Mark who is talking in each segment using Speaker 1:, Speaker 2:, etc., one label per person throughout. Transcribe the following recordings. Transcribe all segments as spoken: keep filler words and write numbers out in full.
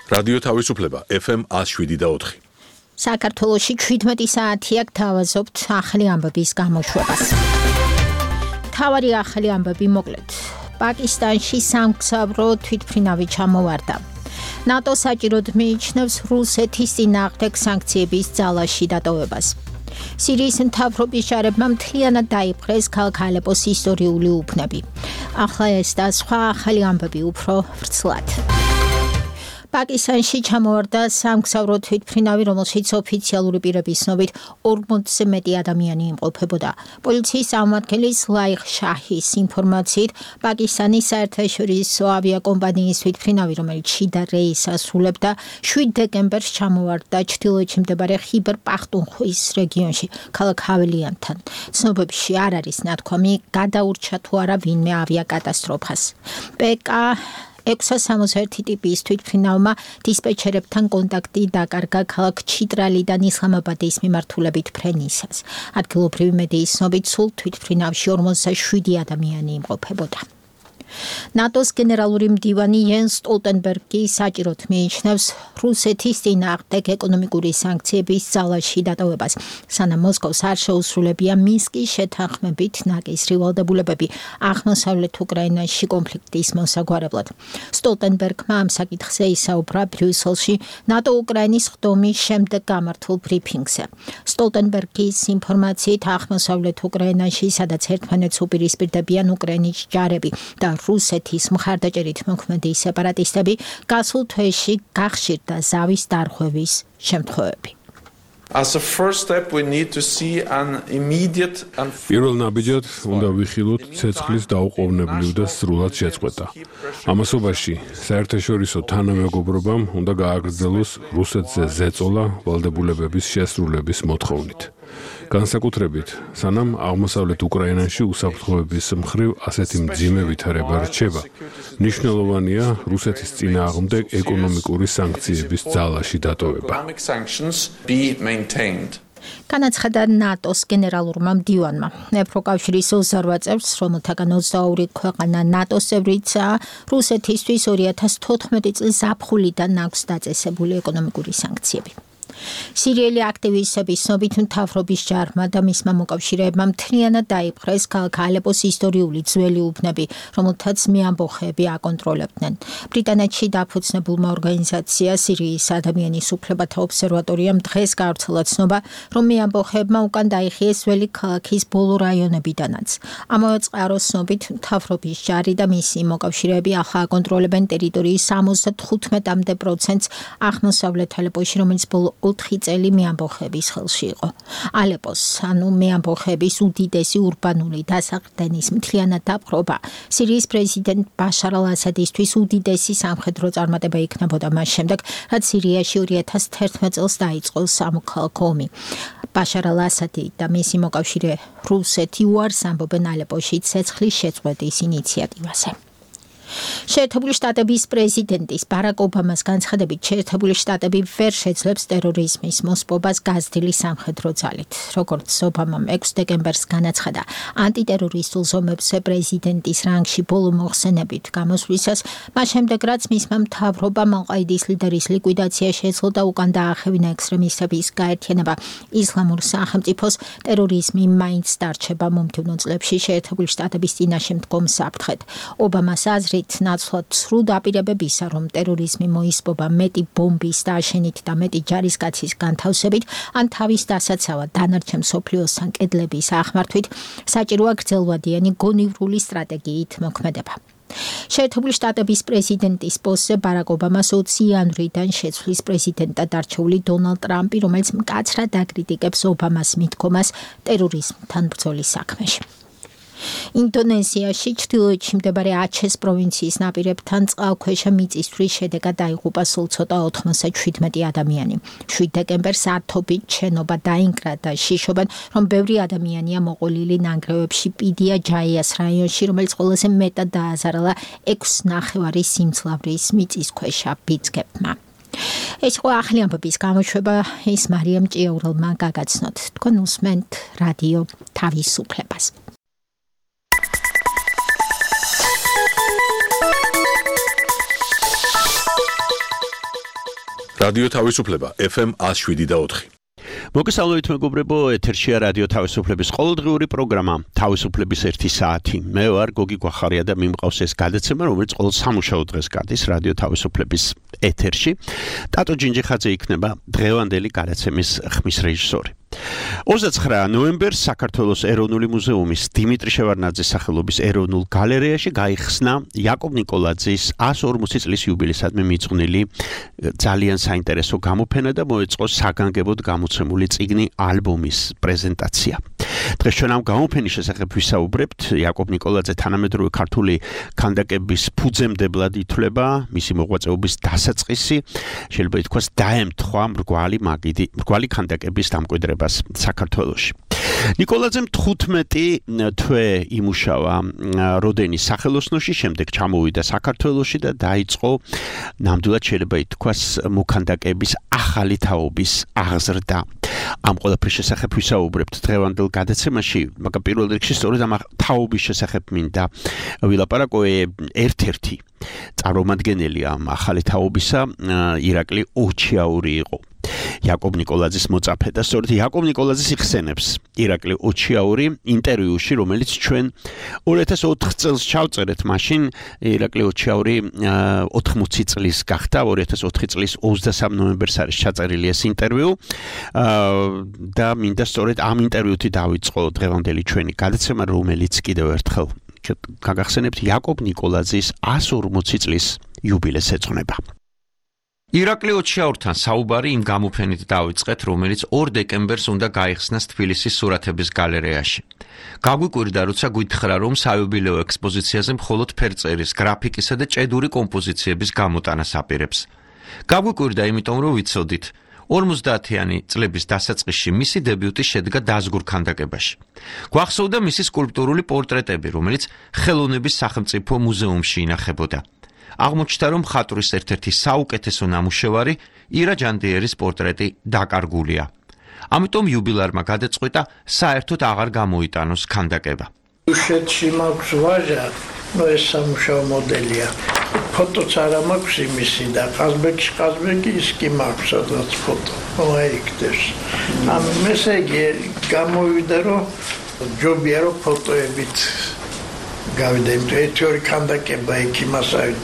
Speaker 1: რადიო თავისუფლება ეფ ემ one oh seven და four.
Speaker 2: საქართველოში seventeen საათია გთავაზობთ ახალი ამბების გამოშვებას. თავარი ახალი ამბები მოკლედ. პაკისტანში სამგზავრო თვითმფრინავი ჩამოვარდა. ნატო საჭიროდ მიიჩნევს რუსეთის წინააღმდეგ სანქციების ძალაში დატოვებას. სირიის მთავრობის ჯარებმა მთლიანად დაიპყრეს ქალაქ ალეპოს ისტორიული უბნები. ახლა ეს და სხვა ახალი ამბები უფრო ვრცლად. პაკისტანში ჩამოვარდა სამგზავრო თვითმფრინავი, რომელშიც ოფიციალური პირების ცნობით ორმოცზე მეტი ადამიანი იმყოფებოდა. პოლიციის წარმომადგენლის ლაიხ შაჰის ინფორმაციით, პაკისტანის საერთაშორისო ავიაკომპანიის თვითმფრინავი, რომელიც შიდა რეისს ასრულებდა, seven დეკემბერს ჩამოვარდა ჩრდილოეთში მდებარე ხიბერ პახტუნხვის რეგიონში, ქალაქ ჰაველიანთან. ცნობებში არ არის ნათქვამი, გადაურჩა თუ არა ვინმე ავიაკატასტროფას. პეკა six sixty-one ტიპის თვითმფრინავმა დისპეჩერებთან კონტაქტი დაკარგა ქალაქ ჩიტრალიდან ისლამაბადის მიმართულებით ფრენისას. ადგილობრივი მედიის ცნობით სულ თვითმფრინავში forty-seven ადამიანი იმყოფებოდა. ნატოს გენერალური მდივანი იენს სტოლტენბერგი საჭიროდ მიიჩნევს რუსეთის წინააღმდეგ ეკონომიკური სანქციების ძალაში დატოვებას, სანამ მოსკოვს არ შეუსრულებია მინსკის შეთანხმებით ნაკისრი ვალდებულებები აღმოსავლეთ უკრაინაში კონფლიქტის მოსაგვარებლად. სტოლტენბერგმა ამ საკითხზე ისაუბრა ბრიუსელში ნატო უკრაინის ხდომის შემდეგ გამართულ ბრიფინგზე. სტოლტენბერგის ინფორმაციით აღმოსავლეთ უკრაინაში, სადაც ერთმანეთს უპირისპირდებიან უკრაინის ჯარები და რუსეთის მხარდაჭერით მოქმედი სეპარატისტები, გასულ თვეში გახშირდა ზავის დარღვევის შემთხვევები.
Speaker 3: As a first step, we need to see an immediate and
Speaker 4: პირველ ნაბიჯად უნდა ვიხილოთ ცეცხლის დაუყოვნებლივ და სრულად შეწყვეტა. ამასობაში საერთაშორისო თანამეგობრობამ უნდა გააგრძელოს რუსეთზე ზეწოლა ვალდებულებების შესრულების მოთხოვნით. განსაკუთრებით, სანამ აღმოსავლეთ უკრაინაში უსაფრთხოების მხრივ ასეთი მძიმე ვითარება რჩება, მნიშვნელოვანია რუსეთის წინააღმდეგ ეკონომიკური სანქციების ძალაში დატოვება.
Speaker 2: განაცხადა ნატოს გენერალურმა მდივანმა. ევროკავშირის twenty-eight წევრს, რომელთაგან twenty-two ქვეყანა ნატოს წევრიცაა, რუსეთისთვის two thousand fourteen წლის ზაფხულიდან აქვს დაწესებული ეკონომიკური სანქციები. სირიელი აქტივისტების ცნობით მთავრობის ჯარმა და მისმა მოკავშირეებმა მთლიანად დაიპყრეს ქალაქ ალეპოს ისტორიული ძველი უბნები, რომელთაც მეამბოხეები აკონტროლებდნენ. ბრიტანეთში დაფუძნებულმა ორგანიზაცია სირიის ადამიანის უფლებათა ობსერვატორიამ დღეს გავრცელა ცნობა, რომ მეამბოხეებმა უკან დაიხიეს ძველი ქალაქის ბოლო რაიონებიდანაც. ამავე წყაროს ცნობით მთავრობის ჯარი და მისი მოკავშირეები ახლა აკონტროლებენ ტერიტორიის seventy-five პროცენტს აღმოსავლეთ ალეპოში, რომელიც ბოლო ოთხი წელი მეამბოხეების ხელში იყო. ალეპოს, ანუ მეამბოხეების უდიდესი ურბანული დასაყრდენის მთლიანად დაპყრობა სირიის პრეზიდენტ ბაშარ ალ-ასადისთვის უდიდესი სამხედრო წარმატება იქნებოდა მას შემდეგ, რაც სირიაში two thousand eleven წელს დაიწყო სამოქალაქო ომი. ბაშარ ალ-ასადი და მისი მოკავშირე რუსეთი უარს ამბობენ ალეპოში ცეცხლის შეწყვეტის ინიციატივაზე. შეერთებული შტატების პრეზიდენტის ბარაკ ობამას განცხადებით, შეერთებული შტატები ვერ შეძლებს ტერორიზმის მოსპობას გაზრდილი სამხედრო ძალით. როგორც ობამამ six დეკემბერს განაცხადა, ანტიტერორისტულ ზომებზე პრეზიდენტის რანგში ბოლო მოხსენებით გამოსვლისას, მას შემდეგ რაც მისმა მთავრობამ ალ-ყაიდის ლიდერის ლიკვიდაცია შეძლო და უკან დაახევინა ექსტრემისტების გაერთიანება ისლამურ სახელმწიფოს, ტერორიზმი მაინც დარჩება მომდევნო წლებში შეერთებული შტატების წინაშე მდგომ საფრთხედ. ობამას აზრით, ნაცვლად სრულ დაპირებებისა, რომ ტერორიზმი მოისპობა მეტი ბომბის დაშენით და მეტი ჯარისკაცის განთავსებით, ან თავის დასაცავად დანარჩენ მსოფლიოსთან კედლების აღმართვით, საჭიროა გრძელვადიანი გონივრული სტრატეგიით მოქმედება. შეერთებული შტატების პრეზიდენტის პოსტზე ბარაკ ობამას twenty იანვრიდან შეცვლის პრეზიდენტად არჩეული დონალდ ტრამპი, რომელიც მკაცრად აკრიტიკებს ობამას მიდგომას ტერორიზმთან ბრძოლის საქმეში. ინდონეზიაში ჩრდილოეთში მდებარე აჩეს პროვინციის ნაპირებთან წყალქვეშა მიწისძვრის შედეგად დაიღუპა სულ ცოტა ninety-seven ადამიანი. seven დეკემბერს ათობით შენობა დაინგრა და შიშობენ, რომ ბევრი ადამიანია მოყოლილი ნანგრევებში პიდია ჯაიას რაიონში, რომელიც ყველაზე მეტად დააზარალა six ნახევარი სიმძლავრის მიწისქვეშა ბიძგებმა. ეს იყო ახალი ამბების გამოშვება, ის მარიამ ჭიაურელმა გაგაცნოთ. თქვენ უსმენთ რადიო თავისუფლებას.
Speaker 1: რადიო თავისუფლება ეფ ემ one oh seven და four.
Speaker 5: მოგესალმებით მეგობრებო, ეთერშია რადიო თავისუფლების ყოველდღიური პროგრამა თავისუფლების ერთი საათი. მე ვარ გოგი გვახარია და მიმყავს ეს გადაცემა, რომელიც ყოველ სამუშაო დღეს გადის რადიო თავისუფლების ეთერში. ტატო ჯინჯიხაძე იქნება დღევანდელი გადაცემის ხმის რეჟისორი. ოცდაცხრა ნოემბერს საქართველოს ეროვნული მუზეუმის დიმიტრი შევარდნაძის სახელობის ეროვნულ გალერეაში გაიხსნა იაკობ ნიკოლაძის one hundred forty წლის იუბილეისადმი მიძღვნილი ძალიან საინტერესო გამოფენა და მოეწყო საგანგებოდ გამოცემული წიგნი ალბომის პრეზენტაცია. დღეს ჩვენ ამ გამოფენის შესახებ ვისაუბრებთ. იაკობ ნიკოლაძე თანამედროვე ქართული ქანდაკების ფუძემდებლად ითვლება, მისი მოღვაწეობის დასაწყისი შეიძლება ითქვას დაემთხვა მრგვალი მაგიდი, მრგვალი ქანდაკების დამკვიდრებას საქართველოში. ნიკოლაძემ თხუთმეტი თვე იმუშავა როდენის სახელოსნოში, შემდეგ ჩამოვიდა საქართველოში და დაიწყო ნამდვილად შეიძლება ითქვას მოქანდაკების ახალი თაობის აღზრდა. ამ ყველაფრის შესახებ ვისაუბრებთ დღევანდელ გადაცემაში, მაგრამ პირველ რიგში სწორედ ამ თაობის შესახებ მინდა ვილაპარაკო. ერთ-ერთი წარმომადგენელი ამ ახალი თაობისა ირაკლი ოჩიაური იყო. იაკობ ნიკოლაძის მოწაფე და სწორედ იაკობ ნიკოლაძის იხსენებს ირაკლი ოჩიაური ინტერვიუში, რომელიც ჩვენ two thousand four წელს ჩავწერეთ. მაშინ ირაკლი ოჩიაური ოთხმოცი წლის გახდა. two thousand four წლის ოცდასამი ნოემბერს არის ჩაწერილი ეს ინტერვიუ და მინდა სწორედ ამ ინტერვიუთი დავიწყო დღევანდელი ჩვენი გადაცემა, რომელიც კიდევ ერთხელ გაგახსენებთ იაკობ ნიკოლაძის one hundred forty წლის იუბილეს ეძღვნება. ირაკლი ოჩიაურთან საუბარი იმ გამოფენით დავიწყეთ, რომელიც ორ დეკემბერს უნდა გაიხსნას თბილისის სურათების გალერეაში. გაგვიკვირდა, როცა გითხრა, რომ საიუბილეო ექსპოზიციაზე მხოლოდ ფერწერის, გრაფიკისა და ჭედური კომპოზიციების გამოტანას აპირებს. გაგვიკვირდა, იმიტომ რომ ვიცოდით, ორმოცდაათიანი წლების დასაწყისში მისი დებიუტი შედგა დაზგურ ქანდაკებაში. გვახსოვდა მისი სკულპტურული პორტრეტები, რომელიც ხელოვნების სახელმწიფო მუზეუმში ინახებოდა. აღმოჩნდა, რომ მხატვრის ერთ-ერთი საუკეთესო ნამუშევარი ირა ჯანდიერის პორტრეტი დაკარგულია. ამიტომ იუბილარმა გადაწყვიტა საერთოდ აღარ გამოიტანოს ქანდაკება.
Speaker 6: უშეთში მაქვს ვაჟა, ნუ ეს სამუშაო მოდელია. ფოტოც არა მაქვს იმისი და ყაზბეგში ყაზბეგი ის კი მაქვს სადღაც ფოტო. მოაიქცეს. ამ ესე იგი გამოვიდა, რომ ჯობია რომ ფოტოებით გავიდა იმ ერთი ორი ქანდაკება იქ იმასავით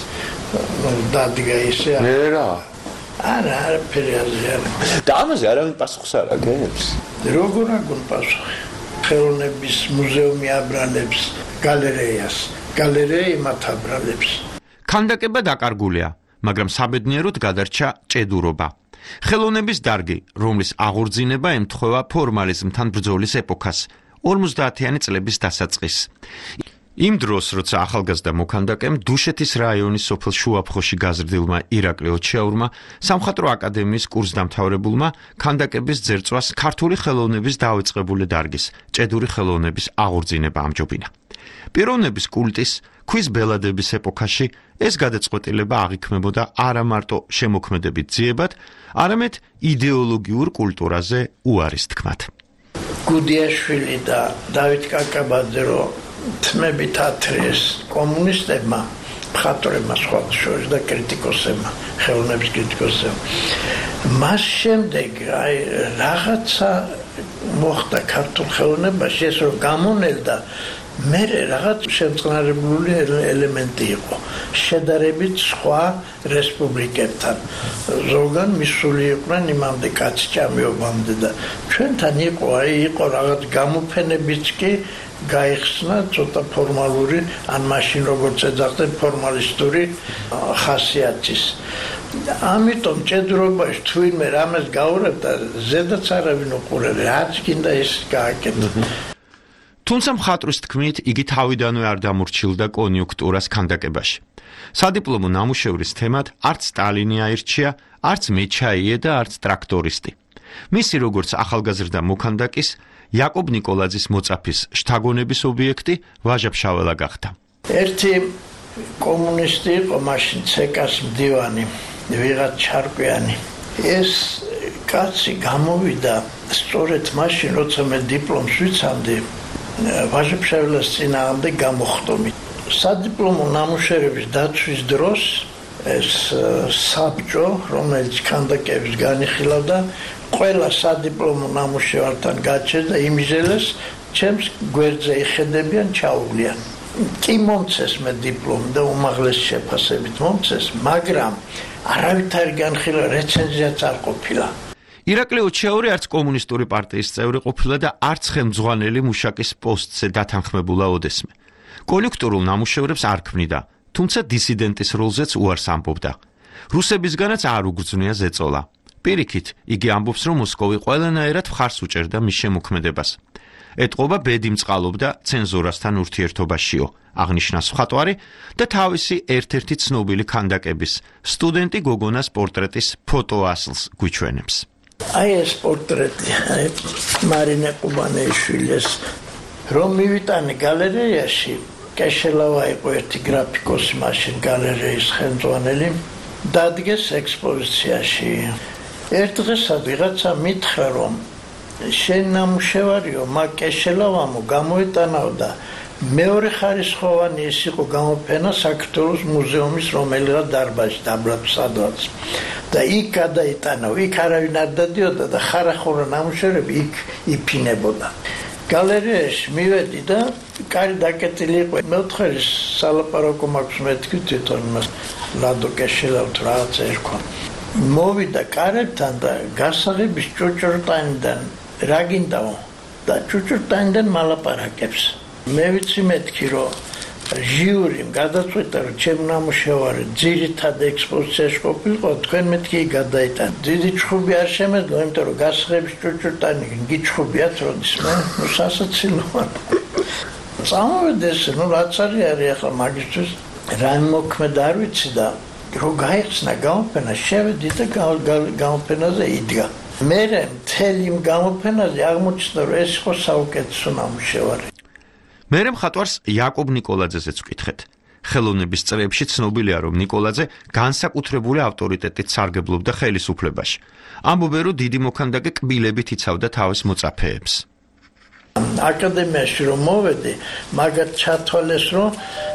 Speaker 6: დადგა ისე
Speaker 7: რა
Speaker 6: არა არაფერი არ
Speaker 7: და ამაზე არავინ პასუხს არ აგებს
Speaker 6: როგორ აგონ პასუხი ხელოვნების მუზეუმი აბრალებს გალერეას გალერეა იმათ აბრალებს
Speaker 5: ქანდაკება დაკარგულია, მაგრამ საბედნიეროდ გადარჩა ჭედურობა. ხელოვნების დარგი, რომლის აღორძინება ემთხვევა ფორმალიზმთან ბრძოლის ეპოქას, ორმოცდაათიანი წლების დასაწყისს. იმ დროს, როცა ახალგაზრდა მოქანდაკემ დუშეთის რაიონის სოფელ შუაფხოში გაზრდილმა ირაკლი ოჩიაურმა სამხატვრო აკადემიის კურსდამთავრებულმა ქანდაკების ძერწვას ქართული ხელოვნების დავიწყებული დარგის, ჭედური ხელოვნების აღორძინება ამჯობინა. პიროვნების კულტის, ქვის ბელადების ეპოქაში ეს გადაწყვეტილება აღიქმებოდა არა მარტო შემოქმედებით ძიებად, არამედ იდეოლოგიურ კულტურაზე უარის თქმად.
Speaker 6: გუდიაშვილი და დავით კაკაბაძე რო თმებით ათრიეს კომუნისტებმა, მხატვრებმა სხვათა შორის და კრიტიკოსებმა, ხელოვნების კრიტიკოსებმა. მას შემდეგ აი რაღაცა მოხდა ქართულ ხელოვნებაში, ეს რომ გამონელდა, მე რაღაც შემწყნარებლული ელემენტი იყო შედარებით სხვა რესპუბლიკებთან. ზოგან მისული იყვნენ იმამდე კაცი ჭამიობამდე და ჩვენთან იყო, აი იყო რაღაც გამოფენებიც კი გაიხსნა ცოტა ფორმალური, ან მაშინ როგორც ეძახდნენ ფორმალისტური ხასიათის. ამიტომ ჭედურობაში თუ ვინმე რამეს გაურევდა, ზედაც არავინ უყურებდა, რაც გინდა ის გააკეთა.
Speaker 5: თუმცა მხატვრის თქმით, იგი თავიდანვე არ დამორჩილდა კონიუნქტურას ქანდაკებაში. სადიპლომო ნამუშევრის თემად არც სტალინი აირჩია, არც მეჩაიე და არც ტრაქტორისტი. მისი როგორც ახალგაზრდა მოქანდაკის, იაკობ ნიკოლაძის მოწაფის შთაგონების ობიექტი ვაჟა-ფშაველა გახდა.
Speaker 6: ერთი კომუნისტი იყო მაშინ ცეკას მდივანი, ვიღაც ჩარკვიანი. ეს კაცი გამოვიდა სწორედ მაშინ, როცა მე დიპლომს ვიცამდი, ვაჟა-ფშაველას წინააღმდეგ გამოხტომით. სადიპლომო ნამუშევრების დაცვის დროს ეს საბჭო, რომელიც ქანდაკების განიხილავდა, ყველა სადიპლომო ნამუშევართან გაჩერდა იმიზელეს, ჩემს გვერდზე იხედებიან, ჩაუვლიან. კი მომცეს მე დიპლომი და უმაღლესი შეფასებით მომცეს, მაგრამ არავით არ განხილა, რეცენზიაც არ ყოფილა.
Speaker 8: ირაკლი ოჩაური არც კომუნისტური პარტიის წევრი ყოფილა და არც ხელმძღვანელი მუშაკის პოსტზე დათანხმებულა ოდესმე. კონიუნქტურულ ნამუშევრებს არ ქმნიდა, თუმცა დისიდენტის როლზეც უარს ამბობდა. რუსებისგანაც არ უგრძნია ზეწოლა. პირიქით, იგი ამბობს, რომ მოსკოვი ყველანაირად მხარს უჭერდა მის შემოქმედებას. ეტყობა ბედი მწყალობდა ცენზურასთან ურთიერთობაშიო, აღნიშნა მხატვარი და თავისი ერთ-ერთი ცნობილი ქანდაკების, სტუდენტი გოგონას პორტრეტის ფოტოასლს გვიჩვენებს.
Speaker 6: აი ეს პორტრეტი, აი მარინე ყუბანეიშვილის რომ მივიტანე გალერეაში, კეშელავა იყო ერთი გრაფიკოსი მაშინ გალერეის ხელმძღვანელი, დადგეს ექსპოზიციაში. ერთ დღესად ვიღაცა მითხრა, რომ შენ ნამუშევარიო, მაგ კეშელავამო გამოეტანაო და მეორე ხარისხოვანი ის იყო გამოფენა საქართველოს მუზეუმის რომელიღაც დარბაზში დაბლად სადღაც. და იქ გადაიტანაო, იქ არავინ არ დადიოდა და ხარახურა ნამუშევრები იქ იფინებოდა. გალერეაში მივედი და კარი დაკეტილი იყო. მეოთხე სალაპარაკო მაქვს მეთქი თვითონ მას ლადო კეშელავთ რაღაცა ერქვა. მოვიდა კარებთან და გასაღების ჭუჭურტანიდან რა გინდაო და ჭუჭურტანიდან მალაპარაკებს. მე ვიცი მეთქი რომ ჟიურიმ გადაწყვიტა რომ ჩემ ნამუშევარი ძირითად ექსპოზიციაში ყოფილიყო, თქვენ მეთქი გადაიტან. დიდი ჩხუბი არ შემეძლო, იმიტომ რომ გასაღების ჭუჭურტანი გიჩხუბიათ როდისმე, ნუ სასაცილოა. წამოვედეს, ნუ რაც არის არის ახლა მაგისთვის რა მოქმედა არ ვიცი და რო გაიხსნა გამოფენა, შევედი და გამოფენაზე იდგა. მე მთელი გამოფენაზე აღმოჩნდა რომ ეს იყო საუკეთესო ნამუშევარი.
Speaker 8: მერე მხატვარს იაკობ ნიკოლაძეზეც ვკითხეთ. ხელოვნების წრეებში ცნობილია, რომ ნიკოლაძე განსაკუთრებული ავტორიტეტით სარგებლობდა ხელისუფლებაში. ამბობენ, რომ დიდი მოქანდაკე კბილებით იცავდა თავის მოწაფეებს.
Speaker 6: აკადემიაში რომ მოვედი, მაგათ ჩათვალეს, რომ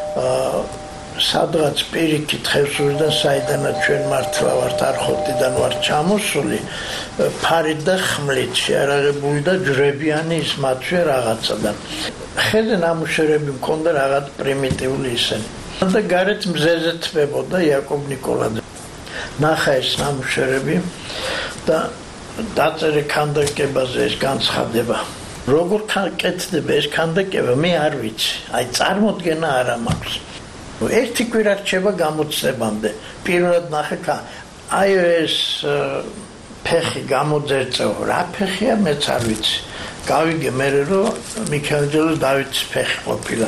Speaker 6: სადღაც პირიქით ხევსურიდან საიდანაც ჩვენ მართლა ვართ არხოტიდან ვართ ჩამოსული, ფარით და ხმლით შეარაღებული და ჯვრებიანი ის მათვე რაღაცა და ხედე ნამუშევრები მქონდა რაღაც პრიმიტიული ისენი. და გარეთ მზეზე თმებოდა იაკობ ნიკოლაძე. ნახა ეს ნამუშევრები და დაწერე ქანდაკებაზე ეს განცხადება. როგორ კეთდება ეს ქანდაკება, მე არ ვიცი. აი წარმოდგენა არ მაქვს. ერთი კვირა რჩება გამოცდებამდე. პირველად ნახე, აი ეს ფეხი გამოძერწეო, რა ფეხია მეც არ ვიცი. გავიგე მე რომ მიქელანჯელოს დავითის ფეხი ყოფილა.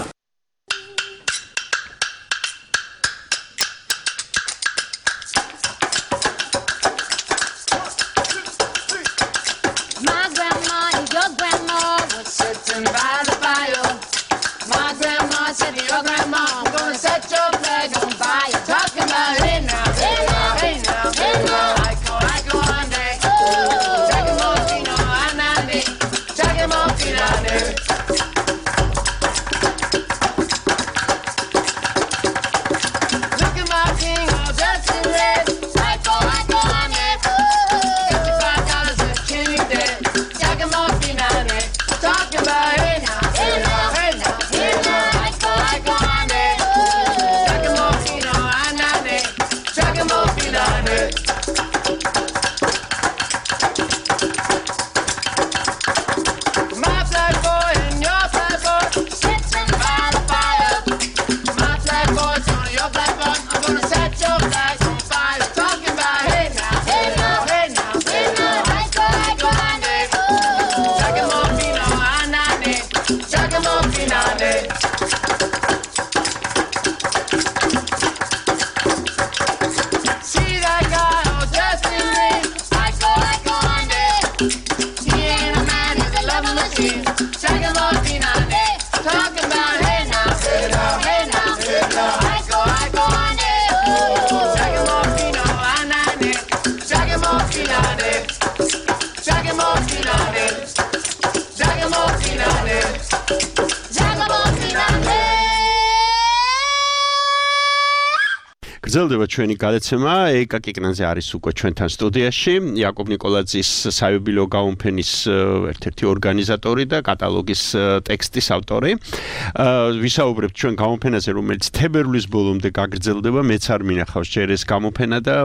Speaker 9: Jagamoffinane,
Speaker 5: გრძელდება ჩვენი გადაცემა, ეკა კიკნაძე არის უკვე ჩვენთან სტუდიაში, იაკობ ნიკოლაძის საიუბილეო გამოფენის ერთ-ერთი ორგანიზატორი და კატალოგის ტექსტის ავტორი. ვისაუბრებთ ჩვენ გამოფენაზე, რომელიც თებერვლის ბოლომდე გაგრძელდება, მეც არ მინახავს ჯერ ეს გამოფენა და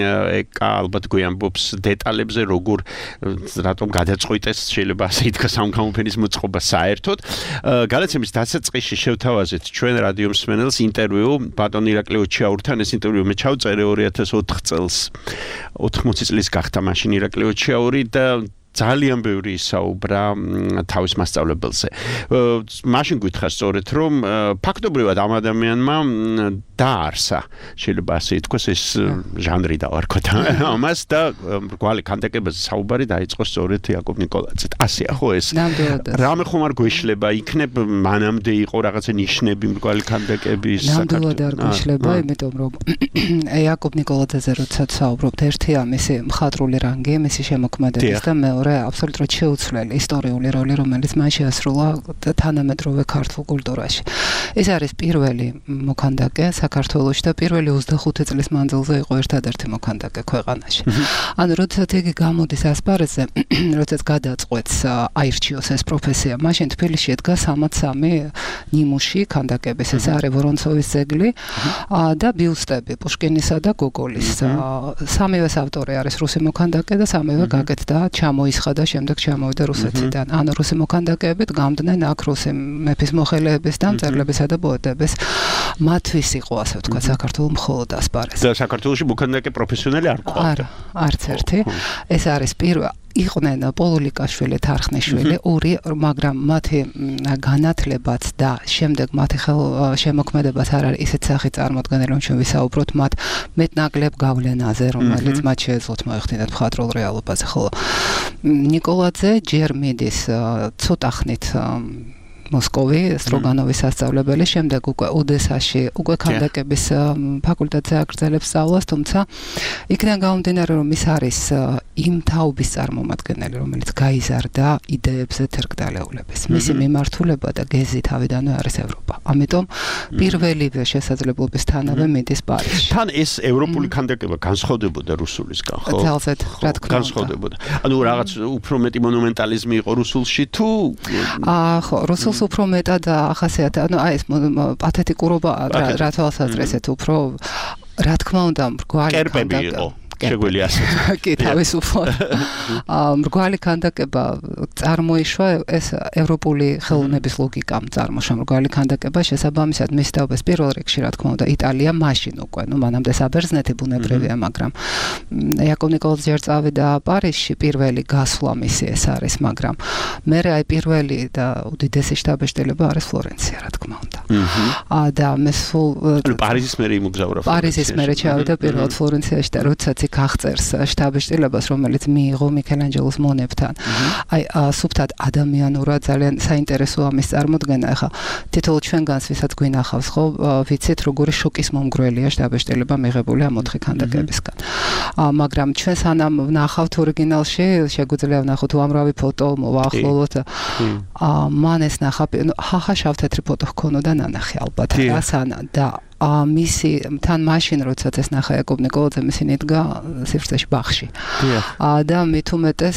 Speaker 5: ეკა ალბათ გვიამბობს დეტალებზე, როგორ რატომ გადაწყვიტეს, შეიძლება ასე ითქვას ამ გამოფენის მოწყობა საერთოდ. გადაცემის დასაწყისში შევთავაზეთ ჩვენ რადიო მსმენელს ინტერვიუ ბატონ ირაკლი ოჩიაურთან. ეს ინტერვიუ მე ჩავწერე ორი ათას ოთხ წელს. ოთხმოცი წლის გახდა მაშინ ირაკლი ოჩიაური და ძალიან ბევრი ისაუბრა თავის მასწავლებელზე. მაშინ გითხრა სწორედ რომ ფაქტობრივად ამ ადამიანმა დაარსა, შეიძლება ასე ითქვას, ეს ჟანრი დავარქვათ ამას და მრგვალი ქანდაკებაზე საუბარი დაიწყო სწორედ იაკობ ნიკოლაძედ. ასეა ხო ეს? რამე ხომ არ გვეშლება, იქნებ მანამდე იყო რაღაცა ნიშნები მრგვალი ქანდაკების
Speaker 9: საქართველოს. ნამდვილად არ გვეშლება, იმიტომ რომ იაკობ ნიკოლაძეზე როდესაც საუბრობთ, ერთია მისი მხატვრული რანგი, მისი შემოქმედების და მეორე აბსოლუტურად შეუცვლელი ისტორიული როლი, რომელიც მან შეასრულა თანამედროვე ქართულ კულტურაში. ეს არის პირველი მოქანდაკე საქართველოში და პირველი ოცდახუთი წლის მანძილზე იყო ერთადერთი მოქანდაკე ქვეყანაში. ანუ როდესაც იგი გამოდის ასპარეზზე, როდესაც გადაწყვეტს აირჩიოს ეს პროფესია, მაშინ თბილისში ედგა სამოცდ სამი ნიმუში ქანდაკების, ეს არის ვორონცოვის ძეგლი და ბიუსტები პუშკინისა და გოგოლის. სამივეს ავტორი არის რუსი მოქანდაკე და სამივე გაკეთდა ჩამოისხა და შემდეგ ჩამოვიდა რუსეთიდან. ანუ რუსი მოქანდაკეებით გამდნენ აქ რუსი მეფის მოხელეების და მწერლებისა და პოეტების. მათთვის იყო ასე ვთქვა საქართველოს მხოლოდ ასპარეზი.
Speaker 5: და საქართველოში მოქანდაკე პროფესიონალი არ ყავდა.
Speaker 9: არა, არც ერთი. ეს არის პირველი იყვნენ პოლულიკაშვილი, თარხნიშვილი, ორი, მაგრამ მათი განათლებაც და შემდეგ მათი შემოქმედებაც არ არის ისეთ სახით წარმოდგენილი, რომ ჩვენ ვისაუბროთ მათ მეტნაკლებ გავლენაზე, რომელიც მათ შეეძლოთ მოეხდინათ მხატვრულ რეალობაზე. ხოლო ნიკოლაძე ჯერ მიდის ცოტა ხნით მოსკოვი, სტროგანოვის სასწავლებელი, შემდეგ უკვე ოდესაში, უკვე ქანდაკების ფაკულტეტზე აგრძელებს სწავლას, თუმცა იქიდან გამომდინარე, რომ ის არის იმ თაობის წარმომადგენელი, რომელიც გაიზარდა იდეებზე თერგდალეულების. მისი მიმართულება და გეზი თავიდანვე არის ევროპა. ამიტომ პირველივე შესაძლებლობისთანავე მიდის პარიზში.
Speaker 5: თან ეს ევროპული ქანდაკება განსხვავდებოდა რუსულისგან, ხო?
Speaker 9: ძალზედ, რა თქმა უნდა.
Speaker 5: განსხვავდებოდა. ანუ რაღაც უფრო მეტი მონუმენტალიზმი იყო რუსულში თუ
Speaker 9: აა ხო, რუსულს უფრო მეტად ახასიათებდა, ანუ აი ეს პათეტიკურობა რა თვალსაზრისით უფრო რა თქმა უნდა მრგვალი
Speaker 5: კერპები იყო. შეგვიძლია ასე.
Speaker 9: კი, თავისუფლად. მრგვალი ქანდაკება წარმოიშვა ეს ევროპული ხელოვნების ლოგიკამ წარმოშვა მრგვალი ქანდაკება შესაბამისად მის თაობას პირველ რიგში რა თქმა უნდა იტალია მაშინ უკვე, ნუ მანამდე საბერძნეთი ბუნებრივია, მაგრამ იაკობ ნიკოლაძე ჯერ წავიდა პარიზში, პირველი გასვლა მისი ეს არის, მაგრამ მერე აი პირველი და უდიდესი შტაბ-ბეჭდილება არის ფლორენცია, რა თქმა უნდა. და მე სულ
Speaker 5: პარიზის მერე იმოგზაურა.
Speaker 9: პარიზის მერე ჩავიდა პირველად ფლორენციაში და როდესაც იქ აღწერს შტაბ-ბეჭდილებას, რომელიც მიიღო მიქელანჯელოს მონებთან. აი სუფთად ადამიანურად ძალიან საინტერესო ამის წარმოდგენა. ახლა თითოეულ ჩვენგანს ვისაც გვინახავს, ხო, ვიცით როგორი შოკის მომგვრელია შტაბ-ბეჭდილება მიღებული ამ ოთხი ქანდაკებისგან. მაგრამ ჩვენ სანამ ვნახავთ ორიგინალში, შეგვიძლია ვნახოთ უამრავი ფოტო, მოვაახლოვოთ. მან ეს ნახა, ხახა შავ-თეთრი ფოტო ჰქონოდა ნანახი ალბათ, რასანა და მისი თან მაშინ როდესაც ეს ნახა იაკობ ნიკოლაძე მისი იდგა სივრცეში ბაღში. და მით უმეტეს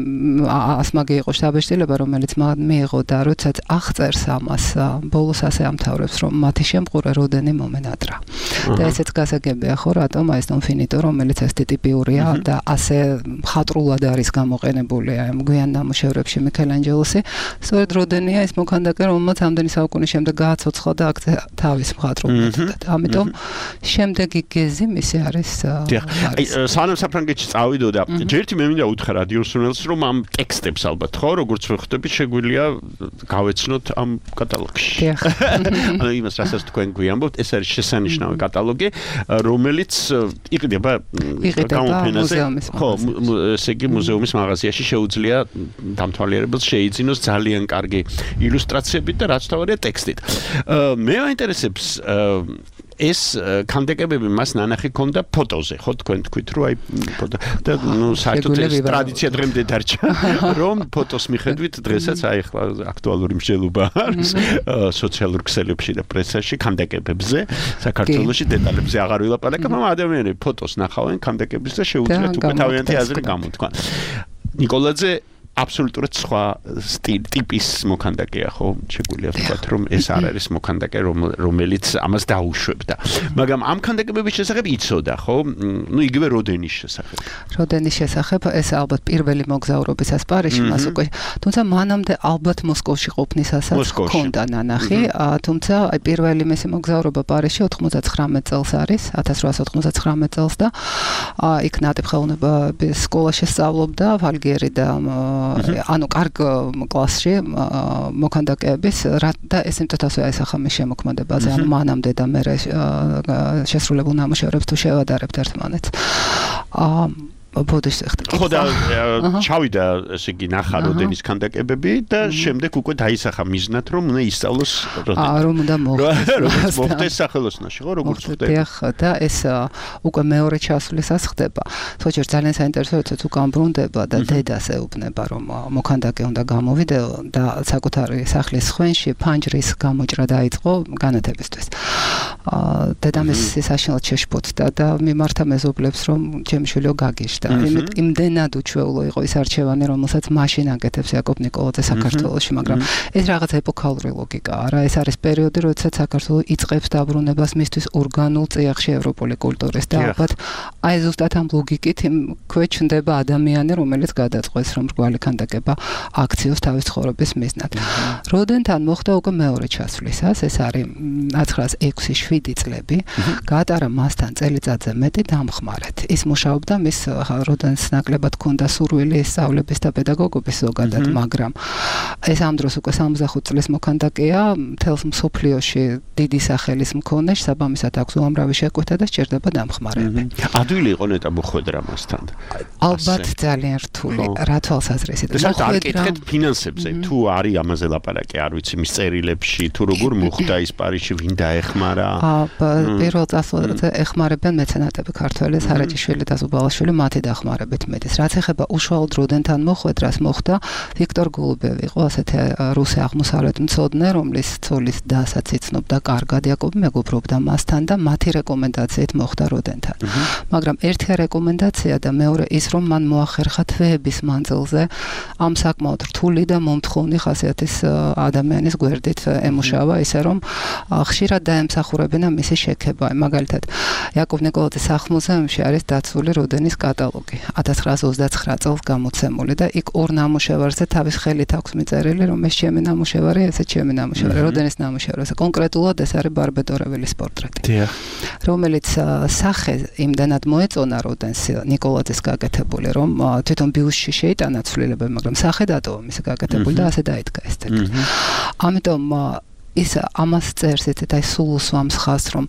Speaker 9: ასმაგი იყო შტაბ-ბეჭდილება, რომელიც მიიღო და როდესაც აღწერს ამას, ბოლოს ასე ამთავრებს, რომ მათი შემყურე როდენი მომენატრა. და ესეც გასაგებია ხო, რატომ აი ეს ინფინიტო, რომელიც ეს ტიპიურია და ასე მხატვრულად არის გამოყენებული აი გვიან ნამუშევრებში მიქელანჯელოსი, სწორედ როდენია ეს მოქანდაკე, რომელმაც ამდენი საუკუნის შემდეგ გააცოცხლა და აქ თავის მხატვრულ მეთოდად. ამიტომ შემდეგი გეზი მისი არის
Speaker 5: აი სანამ საფრანგეთში წავიდოდა, ჯერთი მე მინდა უთხრა რადიო მსმენელს, რომ ამ ტექსტებს ალბათ ხო, როგორც ვხვდებით, შეგვიძლია გავეცნოთ ამ კატალოგში. ანუ იმას რასაც თქვენ გვიამბობთ, ეს არის შესანიშნავი კატალოგი, რომელიც იყიდება გამოფენაზე. ხო, ესე იგი მუზეუმის მაღაზიაში შეუძლია დამთვალიერებელს შეიძინოს ძალიან კარგი ილუსტრაციებით და რაც თავარია ტექსტით. მე მაინტერესებს ეს კანდაკებები მას ნანახი ქონდა ფოტოზე, ხო თქვენ თქვით რომ აი ფოტო და ნუ საერთოდ ეს ტრადიცია დღემდე დარჩა, რომ ფოტოს მიხედვით დღესაც აი ახლა აქტუალური მსჯელობა არის სოციალურ ქსელებში და პრესაში კანდაკებებზე, საქართველოში დეტალებზე აღარ ვილაპარაკებ, მაგრამ ადამიანები ფოტოს ნახავენ კანდაკებს და შეუძლიათ უკვე თავიანთი აზრი გამოთქვან. ნიკოლაძე აბსოლუტურად სხვა სტილ ტიპის მოქანდაკეა ხო შეგვიძლია ვთქვათ რომ ეს არ არის მოქანდაკე რომელიც ამას დაუშვებდა მაგრამ ამ ქანდაკებების შესახებ იცოდა ხო ნუ იგივე როდენის შესახებ
Speaker 9: როდენის შესახებ ეს ალბათ პირველი მოგზაურობისას პარიზში მას უკვე თუმცა მანამდე ალბათ მოსკოვში ყოფნისასაც ჰქონდა ნანახი თუმცა აი პირველი მისი მოგზაურობა პარიზში ოთხმოცდაცხრამეტ წელს არის ათას რვაასი ოთხმოცდაცხრამეტ წელს და იქ ნატიფხეოვნების სკოლაში სწავლობდა ვალგიერი და ანუ კარგ კლასში მოქანდაკეების და ეს იმით ასე აისახა მის შემოქმედებაზე ანუ მანამდე და მე შესრულებულ ნამუშევრებს თუ შევადარებთ ერთმანეთს აა ბოდიშ ხდება.
Speaker 5: ხო და ჩავიდა ესე იგი ნახა როდენის კანდაკებები და შემდეგ უკვე დაისახა მიზნად რომ უნდა ისწავლოს
Speaker 9: როდენის. აა რომ უნდა
Speaker 5: მოხდეს. მოხდეს სახელოსნოში ხო როგორც ხდება.
Speaker 9: ხო და ეს უკვე მეორე ჩასვლისას ხდება. თორე ძალიან საინტერესო როცა თუ გამბრუნდება და დედას ეუბნება რომ მოქანდაკე უნდა გამოვიდეო და საკუთარი სახლის ხვენში ფანჯრის გამოჭრა დაიწყო განათებისთვის. აა დედამის საშინლად შეშფოთდა და მიმართა მეზობლებს რომ ჩემი შვილიო გაგიშ და იმდენად უჩვეულო იყო ის არჩევანი, რომელსაც მაშინ აკეთებს იაკობ ნიკოლაძე საქართველოში, მაგრამ ეს რაღაც ეპოქალური ლოგიკაა რა, ეს არის პერიოდი, როდესაც საქართველო იწყებს დაბრუნებას მისთვის ორგანულ წიაღში ევროპული კულტურის და ალბათ აი ზუსტად ამ ლოგიკით იმ ქვეჩნდება ადამიანი, რომელიც გადაწყვეტს, რომ რგვალი ქანდაკება აქციოს თავის ცხოვრების მიზნად. როდენთან მოხდა უკვე მეორე ჩასვლისას, ეს არის ათასრვაასი ექვსი შვიდი წლები, გაატარა მასთან წელიწადზე მეტი დამხმარეთ. ის მუშაობდა მის როდენს ნაკლებად ჰქონდა სურვილი სწავლების და პედაგოგობის ზოგადად, მაგრამ ეს ამ დროს უკვე სამოცდახუთ წლის მოქანდაკეა, მთელს მსოფლიოში დიდი სახელის მქონე, საბამისად აქვს უამრავი შეკვეთა და სჭირდება დამხმარება.
Speaker 5: ადვილი იყო ნეტა მოხვედრა მასთან.
Speaker 9: ალბათ ძალიან რთული, რა თვალსაზრისით.
Speaker 5: მოხვედრა კითხეთ ფინანსებზე, თუ არის ამაზე ლაპარაკი, არ ვიცი, მის წერილებში, თუ როგორ მოხდა ის პარიზში, ვინ დაეხმარა?
Speaker 9: პირველ წასვლაზე ეხმარებენ მეცენატები ქართველი, სარაჯიშვილი და ზუბალაშვილი მათი დახმარებით მედის. რაც ეხება უშუალოდ როდენთან მოხვედრას მოხდა ვიქტორ გულუბევი იყო ასეთი რუსი აღმოსავლეთ მცოდნე, რომლის ცოლის დასაც იცნობდა კარგად იაკობი მეგობრობდა მასთან და მათი რეკომენდაციით მოხდა როდენთან. მაგრამ ერთი რეკომენდაცია და მეორე ის რომ მან მოახერხა თვეების მანძილზე ამ საკმაოდ რთული და მომთხოვნი ხასიათის ადამიანის გვერდით ემუშავა, ისე რომ ხშირად დაემსახურებინა მისი შექება. მაგალითად, იაკობ ნიკოლაძის სახლ-მუზეუმში არის დაცული როდენის კატალოგი ათასცხრაასი ოცდაცხრა წელს გამოცემული და იქ ორ ნამუშევარზე თავის ხელით აქვს მიწერილი რომ ეს ჩემი ნამუშევარი, ესე ჩემი ნამუშევარი, როდენის ნამუშევარი. კონკრეტულად ეს არის ბარბედორეველის პორტრეტი. რომელიც სახე იმდანად მოეწონა როდენს ნიკოლაძეს გაკეთებული, რომ თვითონ ბიუსტში შეიტანა ცვლილებები, მაგრამ სახე დატოვა მისი გაკეთებული და ასე დაიდგა ეს ტექსტი. ამიტომ ის ამას წერს ესეთ აი სულ უსვამს ხაზს რომ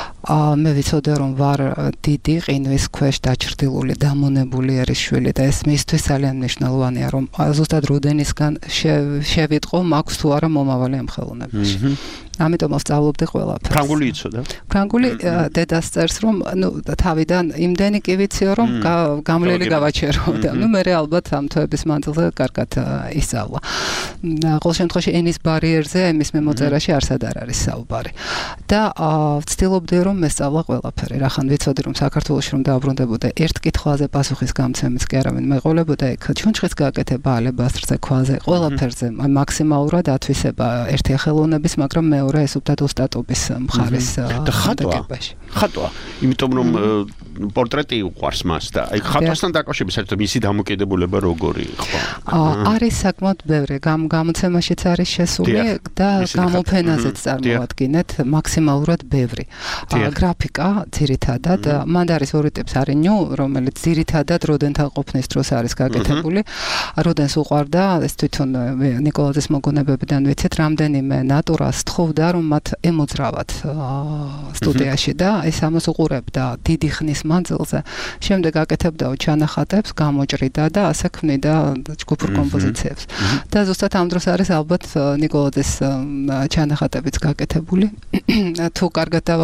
Speaker 9: მე ვიცოდე რომ ვარ დიდი ყინვის ქვეშ დაჭრდილული დამონებული ერისშვილი და ეს მისთვის ძალიან მნიშვნელოვანია რომ ზუსტად როდენისგან შევიტყო მაქვს თუ არა მომავალი ამ ხელოვნებაში. ამიტომ ვსწავლობდი ყველაფერს.
Speaker 5: ფრანგული იცოდა?
Speaker 9: ფრანგული დედას წერს რომ ნუ თავიდან იმდენი კი ვიციო რომ გამლელი გავაჩერო და ნუ მე ალბათ ამ თვეების მანძილზე კარგად ისწავლა. ყოველ შემთხვევაში ენის ბარიერზე მის მიმოწერაში არსად არ არის საუბარი. და ვცდილობდი რომ მესწავლა ყველაფერი. რახან ვიცოდი რომ საქართველოში რომ დააბრუნდებოდა ერთ კითხვაზე პასუხის გამცემიც კი არავინ მეყოლებოდა იქ ჩონჩხის გაკეთება ალებასტრზე, ქვაზე, ყველაფერზე მაქსიმალურად ათვისება ერთი ხელოვნების, მაგრამ მე ეს უბრალოდ ოსტატობის მხარეს
Speaker 5: ხატვაში. ხატვა, იმიტომ რომ პორტრეტი უყვარს მას და აი ხატვასთან დაკავშირებით საერთოდ მისი დამოკიდებულება როგორი იყო?
Speaker 9: არის საკმაოდ ბევრი, გამოცემაშიც არის შესული და გამოფენაზეც წარმოადგინეთ მაქსიმალურად ბევრი. გრაფიკა ძირითადად, მანდ არის ორი ტიპს, არის ნიუ, რომელიც ძირითადად როდენთან ყოფნის დროს არის გაკეთებული. როდენს უყვარდა, ეს თვითონ ნიკოლაძის მოგონებებიდან ვიცით, რამდენიმე ნატურას თხოვდა რომ მათ ემოძრავათ სტუდიაში და ეს ამას უყურებდა დიდი ხნის მანძილზე. შემდეგ აკეთებდაო ჩანახატებს, გამოჭრიდა და ასე ქმნიდა ჯგუფურ კომპოზიციებს. და ზუსტად ამ დროს არის ალბათ ნიკოლაძის ჩანახატებიც გაკეთებული. თუ კარგად დავაკვირდებით,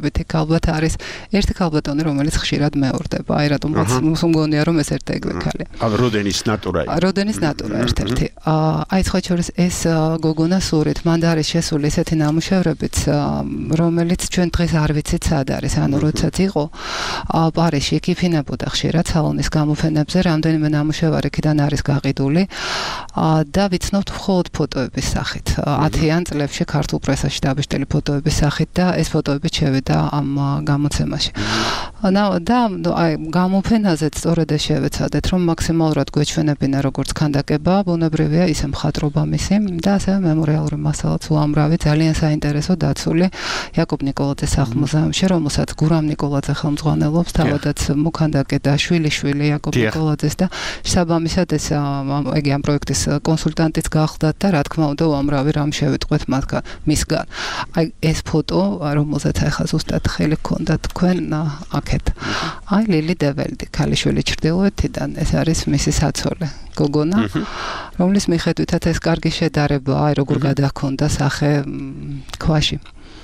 Speaker 9: დაახლოებით იქ ალბათ არის ერთი ქალბატონი, რომელიც ხშირად მეორდება. აი რატომაც მგონია რომ ეს ერთ-ერთი ქალი.
Speaker 5: ა როდენის ნატურა.
Speaker 9: როდენის ნატურა ერთ-ერთი. აი სხვა შორის ეს გოგონა სურით, მან არის შესული ესეთი ნამუშევრებიც, რომელიც ჩვენ დღეს არ ვიცით სად არის, ანუ როდესაც იყო პარიზში იქიფინებოდა ხშირად სალონის გამოფენებზე, რამდენიმე ნამუშევარი იქიდან არის გაყიდული და ვიცნობთ მხოლოდ ფოტოების სახით. ათიან წლებში ქართულ პრესაში დაბეჭდილი ფოტოების სახით და ეს ფოტოები შევიდა ამ გამოცემაში. და აი გამოფენაზეც სწორედ ეს შევეცადეთ, რომ მაქსიმალურად გვეჩვენებინა როგორც ქანდაკება, ბუნებრივია, ისე მხატვრობა მისი და ასევე მემორიალური მასალაც უამრავი, ძალიან საინტერესო დაცული იაკობ ნიკოლაძის სახლ-მუზეუმში, რომელსაც გურამ ნიკოლაძე ხელმძღვანელობს, თავადაც მოქანდაკე და შვილიშვილი იაკობ ნიკოლაძეს და შესაბამისად ეს იგი ამ პროექტის კონსულტანტიც გახლდათ და რა თქმა უნდა უამრავი რამ შევიტყვეთ მათგან მისგან. აი ეს ფოტო, რომელზეც ახლა ზუსტად ხელი გქონდა თქვენ აქეთ. აი ლილი დეველდი, ქალიშვილი ჩრდილოეთიდან, ეს არის მისი საცოლე, გოგონა, რომლის მიხედვითაც ეს კარგი შედარებაა, აი როგორ გადაჰქონდა სახე ქვაში.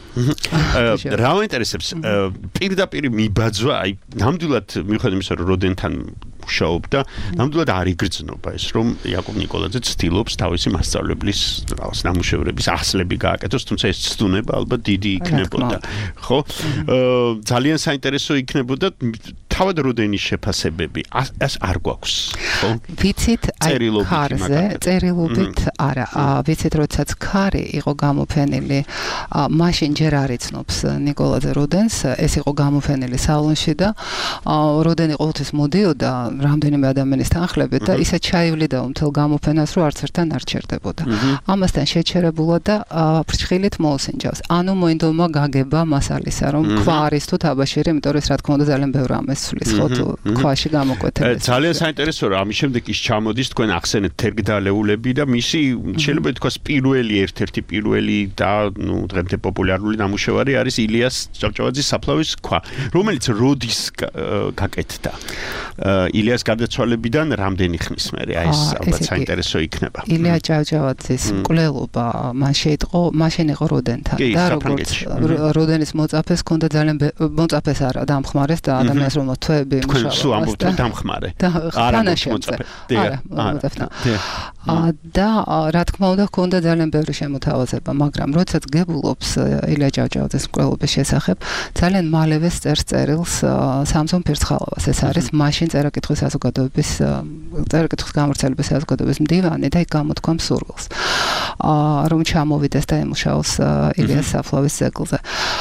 Speaker 5: რა მაინტერესებს პირდაპირ მიბაძვა, აი ნამდვილად მიუხედავად იმისა, რომ როდენთან მუშაობდა, ნამდვილად არ იგრძნობა ეს, რომ იაკობ ნიკოლაძე ცდილობს თავისი მასწავლებლის რაღაც ნამუშევრების ასლები გააკეთოს, თუმცა ეს ცდუნება ალბათ დიდი იქნებოდა. ხო? ძალიან საინტერესო იქნებოდა თავად როდენის შეფასებები. ეს არ გვაქვს, ხო?
Speaker 9: ვიცით, აი ქარზე, წერილობით არა. ვიცით, როდესაც ქარი იყო გამოფენილი, მაშინ ჯერ არ იცნობს ნიკოლაძე როდენს, ეს იყო გამოფენილი სალონში და როდენი ყოველთვის მოდიოდა რამდენიმე ადამიანის თანხლებით და ისე ჩაივლიდა მთელ გამოფენას, რომ არც ერთთან არ ჩერდებოდა. ამასთან შეჩერებულა და ფრჩხილით მოუსინჯავს. ანუ მოინდომა გაგება მასალისა, რომ ქვა არის თუ თაბაშირი, იმიტომ რომ ეს რა თქმა უნდა ძალიან ბევრი ამას სulis ხო თუ ქვაში გამოკვეთება.
Speaker 5: ძალიან საინტერესოა, რომ ამის შემდეგ ის ჩამოდის, თქვენ ახსენეთ თერგდალეულები და მისი შეიძლება ითქვას პირველი ერთ-ერთი პირველი და ნუ დღემდე პოპულარული ნამუშევარი არის ილიას ჭავჭავაძის საფლავის ქვა, რომელიც როდის გაკეთდა. ილიას გარდაცვალებიდან რამდენი ხნის მერე, აი ეს ალბათ საინტერესო იქნება.
Speaker 9: ილია ჭავჭავაძის მკვლელობა მან შეიტყო, მაშინ იყო როდენთან და როგორც როდენის მოწაფეს ჰქონდა ძალიან მოწაფეს არა დამხმარეს და ადამიანს რომ თვეები
Speaker 5: მუშაობა. თქვენ სულ ამბობთ რომ დამხმარე.
Speaker 9: არა მოწაფე. არა მოწაფე. და რა თქმა უნდა ჰქონდა ძალიან ბევრი შემოთავაზება, მაგრამ როდესაც გებულობს ილია ჭავჭავაძის მკვლელობის შესახებ, ძალიან მალევე წერს წერილს სამსონ ფერცხალოვას. ეს არის მაშინ წერა-კითხვის საზოგადოების წერა-კითხვის გამავრცელების საზოგადოების მდივანი და იქ გამოთქვამს სურვილს, რომ ჩამოვიდეს და ემუშაოს ილიას საფლავის ძეგლზე.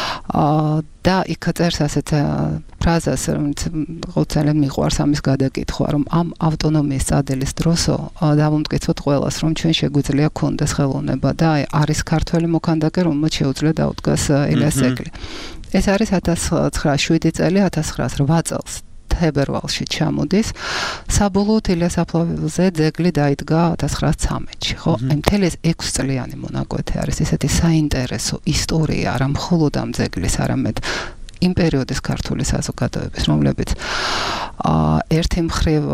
Speaker 9: და იქ წერს ასეთ ფრაზას, რომელიც ყოველწლიურად მიყვარს ამის გადაკითხვა, რომ ამ ავტონომიის წადილის დროსო დავუმტკიცოთ ყველას, რომ ჩვენ შეგვიძლია გქონდეს ხელოვნება და არის ქართველი მოქანდაკე, რომელმაც შეუძლია დაუდგას ილიას ძეგლი. ეს არის ათას ცხრაას შვიდი წელი, ათას ცხრაას რვა წელს თებერვალში ჩამოდის. საბოლოოდ ილიას საფლავზე ძეგლი დაიდგა ათას ცხრაას ცხრამეტში, ხო? აი მთელი ეს ექვსი წლიანი მონაკვეთი არის ესეთი საინტერესო ისტორია, არა მხოლოდ ამ ძეგლის, არამედ იმ პერიოდის ქართული საზოგადოების, რომლებიც ერთი მხრივ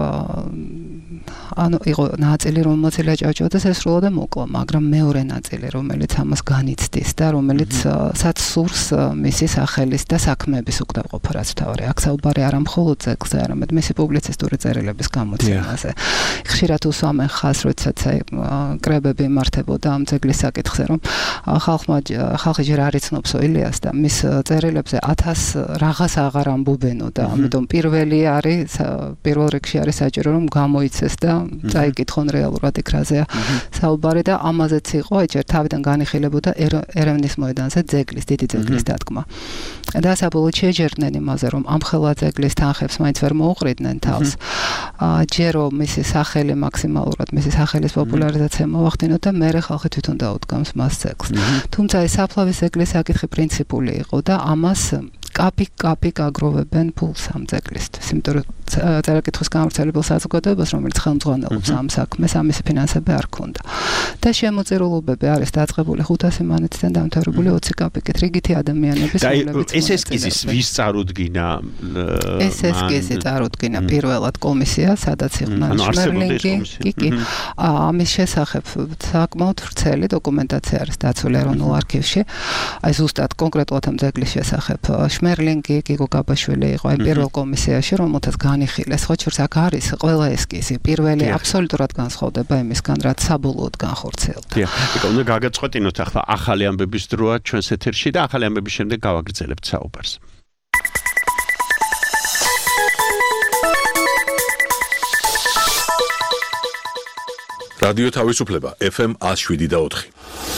Speaker 9: ანუ იყო ნაწილი, რომელმაც ილია ჭავჭავაძეს ესრულა და მოკლა, მაგრამ მეორე ნაწილი, რომელიც ამას განიცდის და რომელიც საც სურს მისი სახელის და საქმეების უკდავყოფა, რაც თავარი. აქ საუბარი არა მხოლოდ ძეგლზე, არამედ მისი პუბლიცისტური წერილების გამოცემაზე. ხშირად უსვამენ ხაზს, როდესაც კრებები იმართებოდა ამ ძეგლის საკითხზე, რომ ხალხმა ხალხი ჯერ არ იცნობს ილიას და მის წერილებზე ათას რაღაც აღარ ამბობენო და ამიტომ პირველი არის პირველ რიგში არის საჭირო რომ გამოიცეს და წაიკითხონ რეალურად იქ რაზეა საუბარი და ამაზეც იყო აი ჯერ თავიდან განიხილებოდა ერევნის მოედანზე ძეგლის დიდი ძეგლის დადგმა და საბოლოოდ შეჯერდნენ იმაზე რომ ამ ხელა ძეგლის თანხებს მაინც ვერ მოუყრიდნენ თავს ჯერო მისი სახელი მაქსიმალურად მისი სახელის პოპულარიზაცია მოახდინოთ და მერე ხალხი თვითონ დაუდგამს მას ძეგლს თუმცა ეს საფლავის ძეგლის საკითხი პრინციპული იყო და ამას კაპიკ-კაპიკ აგროვებენ ფულს ამ ძეგლისთვის, იმიტომ რომ წერა-კითხვის გავრცელებელ საზოგადოებას, რომელიც ხელმძღვანელობს ამ საქმეს, ამისი ფინანსები არ ქონდა. და შემოწირულობები არის დაწყებული ხუთასი მანეთიდან დამთავრებული ოცი კაპიკით, რიგითი ადამიანების
Speaker 5: რომლებიც ეს ესკიზის ვის წარუდგინა?
Speaker 9: ეს ესკიზი წარუდგინა პირველად კომისია, სადაც იყვნენ შმერლინგი, კი, კი. ამის შესახებ საკმაოდ ვრცელი დოკუმენტაცია არის დაცული ეროვნულ არქივში. აი ზუსტად კონკრეტულად ამ ძეგლის შესახებ შმერლინგი, გიგო გაბაშვილი იყო აი პირველ კომისიაში, რომელთაც განიხილეს, ხო ჩურს აქ არის ყველა ესკიზი, პირველი აბსოლუტურად განსხვავდება იმისგან, რაც საბოლოოდ განხორციელდა.
Speaker 5: დიახ, ეკა უნდა გაგაწყვეტინოთ ახლა ახალი ამბების დროა ჩვენს ეთერში და ახალი ამბების შემდეგ გავაგრძელებთ საუბარს.
Speaker 1: რადიო თავისუფლება ეფ ემ one oh seven და four.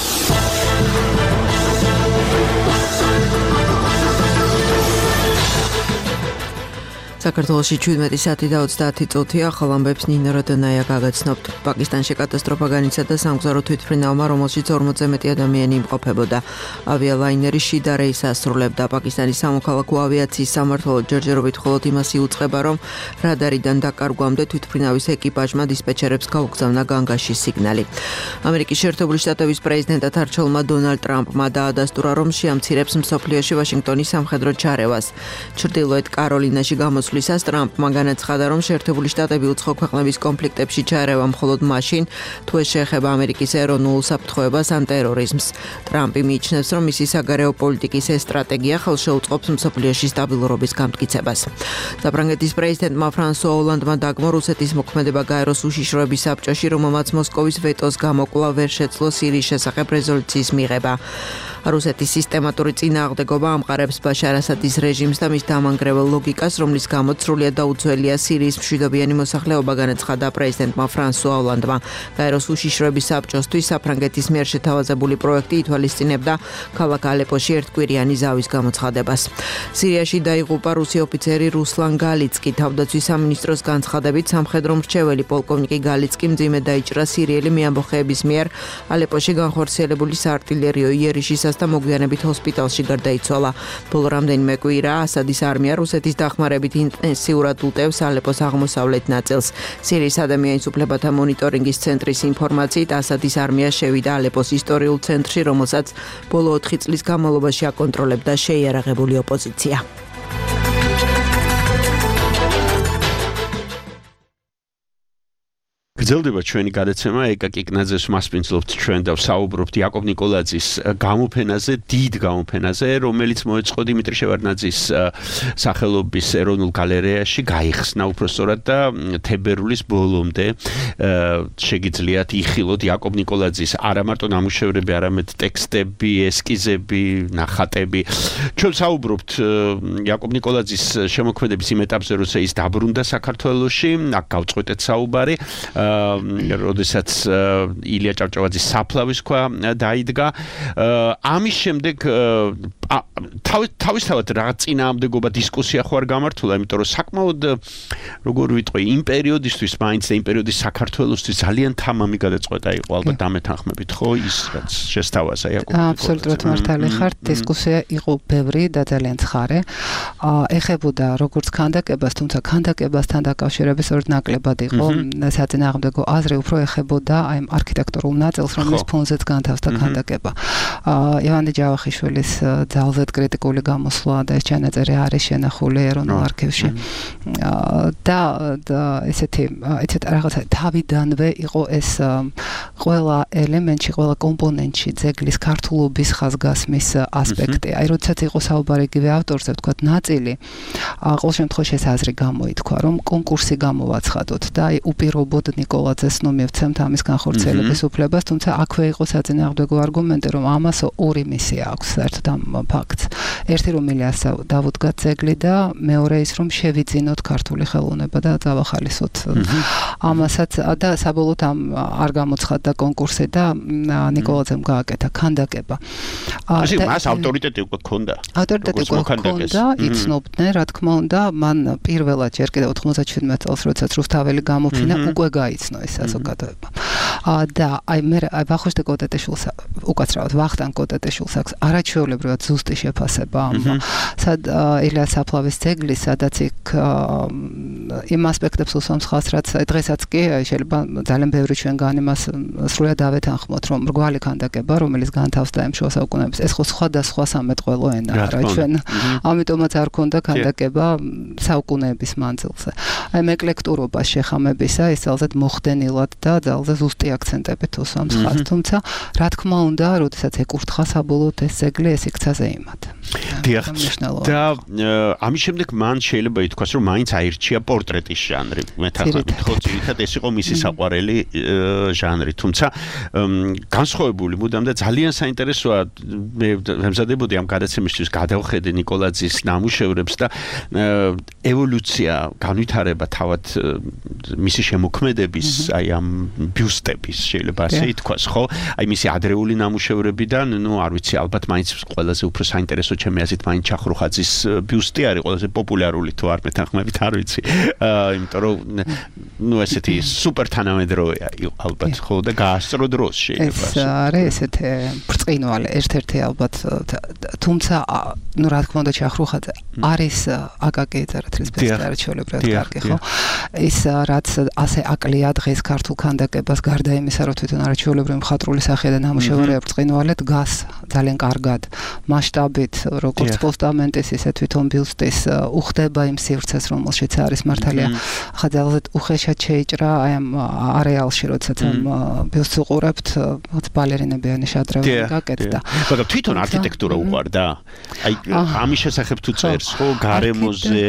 Speaker 10: საქართველოში შვიდმეტი საათი და ოცდაათი წუთია, ახალ ამბებს ნინო როდონაია გაგაცნობთ. პაკისტანში კატასტროფა განიცადა სამგზავრო თვითმფრინავმა, რომელშიც ორმოცზე მეტი ადამიანი იმყოფებოდა. ავიალაინერი შიდა რეისს ასრულებდა. პაკისტანის სამოქალაქო ავიაციის სამმართველო ჯერჯერობით მხოლოდ იმას იუწყება, რომ რადარიდან დაკარგვამდე თვითმფრინავის ეკიპაჟმა დისპეჩერებს გაუგზავნა განგაში სიგნალი. ამერიკის შეერთებული შტატების პრეზიდენტად არჩეულმა დონალდ ტრამპმა დაადასტურა, რომ შეამცირებს მსოფლიოში ვაშინგტონის სამხედრო ჩარევას. ჩრდილოეთ კაროლინაში გამოსვლისას ტრამპმა განაცხადა, რომ შეერთებული შტატები უცხო ქვეყნების კონფლიქტებში ჩარევა მხოლოდ მაშინ, თუ ეს შეეხება ამერიკის ეროვნულ უსაფრთხოებას ან ტერორიზმს. ტრამპი მიიჩნევს, რომ მისი საგარეო პოლიტიკის ეს სტრატეგია ხელშეუწყობს მსოფლიოში სტაბილურობის გამტკიცებას. საფრანგეთის პრეზიდენტმა ფრანსუა ოლანდმა დაგმო რუსეთის მოქმედება გაეროს უშიშროების საბჭოში, რომელმაც მოსკოვის ვეტოს გამო კვლავ ვერ შეძლო სირიის შესახებ რეზოლუციის მიღება. რუსეთის სისტემატური წინააღმდეგობა ამყარებს ბაშარ ასადის რეჟიმს და მის დამანგრეველ ლოგიკას, რომლის გამოც სრულიად დაუცველია სირიის მშვიდობიანი მოსახლეობა, განაცხადა პრეზიდენტმა ფრანსუა ოლანდმა. გაეროს უშიშროების საბჭოსთვის საფრანგეთის მიერ შეთავაზებული პროექტი ითვალისწინებდა ქალაქ ალეპოში ერთკვირიანი ზავის გამოცხადებას. სირიაში დაიღუპა რუსი ოფიცერი რუსლან გალიცკი. თავდაცვის სამინისტროს განცხადებით, სამხედრო მრჩეველი პოლკოვნიკი გალიცკი მძიმე დაიჭრა სირიელი მეამბოხეების მიერ ალეპოში განხორციელებული საარტილერიო იერიშის და მოგვიანებით ჰოსპიტალში გარდაიცვალა. ბოლო რამდენიმე კვირა ასადის არმია რუსეთის დახმარებით ინტენსიურად უტევს ალეპოს აღმოსავლეთ ნაწილს. სირიის ადამიანის უფლებათა მონიტორინგის ცენტრის ინფორმაციით, ასადის არმია შევიდა ალეპოს ისტორიულ ცენტრში, რომელსაც ბოლო ოთხი წლის განმავლობაში აკონტროლებდა შეიარაღებული ოპოზიცია.
Speaker 5: გრძელდება ჩვენი გადაცემა, ეკა კიკნაძეს მასპინძლობთ ჩვენ და ვსაუბრობთ იაკობ ნიკოლაძის გამოფენაზე, დიდ გამოფენაზე, რომელიც მოეწყო დიმიტრი შევარდნაძის სახელობის ეროვნულ გალერეაში, გაიხსნა უпростоრად და თებერვლის ბოლომდე შეგიძლიათ იხილოთ იაკობ ნიკოლაძის არა მარტო ნამუშევრები, არამედ ტექსტები, ესკიზები, ნახატები. ჩვენ ვსაუბრობთ იაკობ ნიკოლაძის შემოქმედების იმ ეტაპზე, როცა ის დაბრუნდა საქართველოში, აქ გავწყვეტეთ საუბარი. როდესაც ილია ჭავჭავაძის საფლავის ქვა დაიდგა. ამის შემდეგ თავისთავად რაღაც წინააღმდეგობა დისკუსია ხო არ გამართულა, იმიტომ რომ საკმაოდ როგორ ვიტყვი, იმ პერიოდისთვის მაინც და იმ პერიოდის საქართველოსთვის ძალიან თამამი გადაწყვეტა იყო, ალბათ დამეთანხმებით, ხო, ის რაც შესთავაზა იაკობ.
Speaker 9: აბსოლუტურად მართალი ხართ, დისკუსია იყო ბევრი და ძალიან ცხარე. ეხებოდა როგორც ქანდაკებას, თუმცა ქანდაკებასთან დაკავშირების ორ ნაკლებად იყო საწინააღმდეგო აზრი, უფრო ეხებოდა აი არქიტექტურულ ნაწილს, რომლის ფონზეც განთავსდა ქანდაკება. ივანე ჯავახიშვილის ძალზედ კრიტიკული გამოსვლა და ეს ჩანაწერი არის შენახული ეროვნულ არქივში. და ესეთი ესეთ რაღაცა თავიდანვე იყო ეს ყველა ელემენტში, ყველა კომპონენტში ძეგლის ქართულობის ხაზგასმის ასპექტი. აი როდესაც იყო საუბარი იგივე ავტორზე, ვთქვათ, ნაწილი, ყოველ შემთხვევაში ეს აზრი გამოითქვა, რომ კონკურსი გამოვაცხადოთ და აი უპირობოდ ნიკოლაძეს ნუ მივცემთ ამის განხორციელების უფლებას, თუმცა აქვე იყო საწინააღმდეგო არგუმენტი, რომ ამას ორი მისია აქვს საერთოდ ამ ფაქტს. ერთი რომ ილიას დავუდგათ ძეგლი და მეორე ის რომ შევიძინოთ ქართული ხელოვნება და წავახალისოთ ამასაც და საბოლოოდ ამ არ გამოცხადდა კონკურსი და ნიკოლაძემ გააკეთა ქანდაკება.
Speaker 5: ასე მას ავტორიტეტი უკვე ჰქონდა.
Speaker 9: ავტორიტეტი უკვე ჰქონდა, იცნობდნენ, რა თქმა უნდა, მან პირველად ჯერ კიდევ ოთხმოცდაშვიდმეტ წელს, როდესაც რუსთაველი გამოფინა, უკვე გაიცნო ეს საზოგადოება. და აი მე ვახუშტი კოტეტიშვილს უკაცრავად ვახტანგ კოტეტიშვილს აქვს არაჩვეულებრივად ზუსტი შეფასება ეხება სად ილიას საფლავის ძეგლი, სადაც იქ იმ ასპექტებს უსვამს ხაზს, რაც დღესაც კი შეიძლება ძალიან ბევრი ჩვენგან იმას სრულად ავეთანხმოთ, რომ მრგვალი ქანდაკება, რომელიც განთავსდა იმ შუა საუკუნეების, ეს ხო სხვადასხვა სამეთყველო ენა რა ჩვენ. ამიტომაც არ ქონდა ქანდაკება საუკუნეების მანძილზე. აი ეკლექტურობას შეხამებისა ის ძალზედ მოხდენილად და ძალზე ზუსტი აქცენტებით უსვამს ხაზს, თუმცა რა თქმა უნდა, როდესაც ეკურთხა საბოლოოდ ეს ძეგლი ეს იქცაზე იმად.
Speaker 5: დიახ. და ამის შემდეგ მან შეიძლება ითქვას, რომ მაინც აირჩია პორტრეტის ჟანრი. მეთანხმებით ხო ძირითადად ეს იყო მისი საყვარელი ჟანრი, თუმცა განსხვავებული მუდამ და ძალიან საინტერესოა მე ვემზადებოდი ამ გადაცემისთვის გადავხედე ნიკოლაძის ნამუშევრებს და ევოლუცია განვითარება თავად მისი შემოქმედების აი ამ ბიუსტების შეიძლება ასე ითქვას ხო აი მისი ადრეული ნამუშევრებიდან ნუ არ ვიცი ალბათ მაინც ყველაზე უფრო საინტერესო ჩემი აზრით მაინც ჩახრუხაძის ბიუსტი არის ყველაზე პოპულარული თუ არ მეთანხმებით არ ვიცი იმიტომ რომ ნუ ესეთი სუპერ თანამედროვეა ალბათ ხო და გაასწრო დროს შეიძლება
Speaker 9: ეს არის ესეთი ბრწყინვალე ერთ-ერთი ალბათ თუმცა ნუ რა თქმა უნდა ჩახრუხაძე არის აკაკი წერეთლის ბესტსელერი ჩვეულებრივად კარგი ხო ის რაც ასე აკლია დღეს ქართულ ქანდაკებას გარდა იმისა რომ თვითონ არაჩვეულებრივი მხატვრული სახე და ნამუშევარი ბრწყინვალე დგას ძალიან კარგად მასშტაბით როგორც პოსტამენტის ისე თვითონ ბიუსტის უხდება იმ სივრცეს რომელშიც არის მართალია ხა ძალზედ უხეშად შეიჭრა აი ამ არეალში როდესაც ამ ბიუსტს უყურებთ ბალერინებიანი შადრევანი გაკეთდა
Speaker 5: მაგრამ თვითონ არქიტექტურა უყვარდა აი ამის შესახებ თუ წერს ხო გარემოზე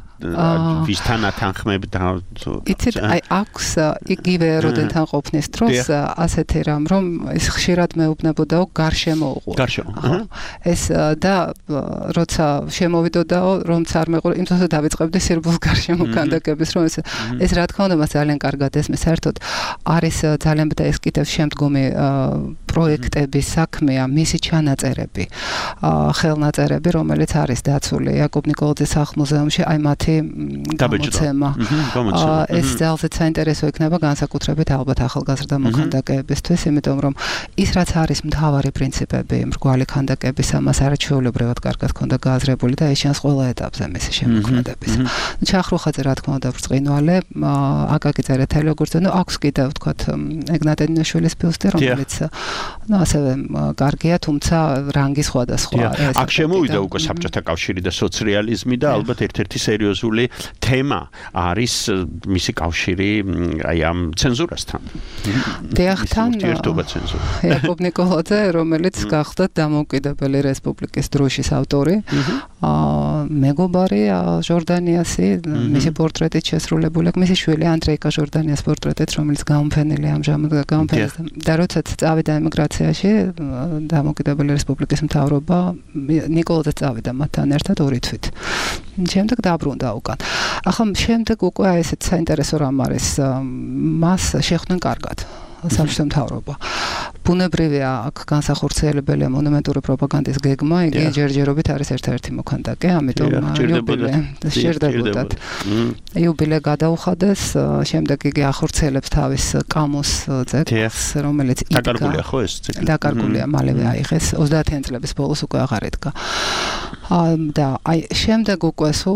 Speaker 5: ვისთან ათანხმებ და
Speaker 9: იცით აი აქვს იგივე როდენთან ყოფნის დროს ასეთი რამ რომ ეს ხშირად მეუბნებოდაო გარშემო უყურე
Speaker 5: გარშემო
Speaker 9: ეს და როცა შემოვიდოდაო რომც არ მეყურე იმ დროს დავიწყებდი სირბულ გარშემო ქანდაკების რომ ეს ეს რა თქმა უნდა მას ძალიან კარგად ესმის საერთოდ არის ძალიან და ეს კიდევ შემდგომი პროექტების საქმეა მისი ჩანაწერები ხელნაწერები რომელიც არის დაცული იაკობ ნიკოლაძის სახლ-მუზეუმში აი მათი გამოცემა. ეს ძალზედ საინტერესო იქნება განსაკუთრებით ალბათ ახალგაზრდა მოქანდაკეებისთვის, იმიტომ რომ ის რაც არის მთავარი პრინციპები მრგვალი ქანდაკების ამას არაჩვეულებრივად კარგად ქონდა გააზრებული და ეს შანს ყველა ეტაპზე მისი შემოქმედების. ჩახრუხაძე რა თქმა უნდა ბრწყინვალე, აკაკი წერეთელი როგორც ნუ აქვს კიდევ ვთქვათ ეგნატე დინაშვილის ბიუსტი რომელიც ნუ ასევე კარგია, თუმცა რანგი სხვადასხვა არის.
Speaker 5: აქ შემოვიდა უკვე საბჭოთა კავშირი და სოციალიზმი და ალბათ ერთ-ერთი სერიოზული თემა არის მისი კავშირი აი ამ ცენზურასთან.
Speaker 9: დიახთან
Speaker 5: ურთიერთობა ცენზურა.
Speaker 9: იაკობ ნიკოლაძე, რომელიც გახდა დამოუკიდებელი რესპუბლიკის დროშის ავტორი, მეგობარი ჟორდანიასი, მისი პორტრეტით შესრულებული აქვს, მისი შვილი ანდრეიკა ჟორდანიას პორტრეტით, რომელიც გამოფენილია ამჟამად გამოფენილია. და როდესაც წავიდა ემიგრაციაში, დამოუკიდებელი რესპუბლიკის მთავრობა ნიკოლაძე წავიდა მათთან ერთად ორი თვით. შემდეგ დაბრუნდა უკან. ახლა შემდეგ უკვე ესეთ საინტერესო რამ არის, მას შეხვდნენ კარგად. საბჭოთა მთავრობა. ბუნებრივია აქ განსახორციელებელია მონუმენტური პროპაგანდის გეგმა, იგი ჯერჯერობით არის ერთ-ერთი მოქანდაკე, ამიტომ შერდებოდათ. იუბილე გადაუხადეს, შემდეგ იგი ახორციელებს თავის კამოს ძეგლს, რომელიც იდგა.
Speaker 5: დაკარგულია ხო ეს ძეგლი?
Speaker 9: დაკარგულია, მალევე აიღეს, ოცდაათიანი წლების ბოლოს უკვე აღარ იდგა. და აი შემდეგ უკვე სულ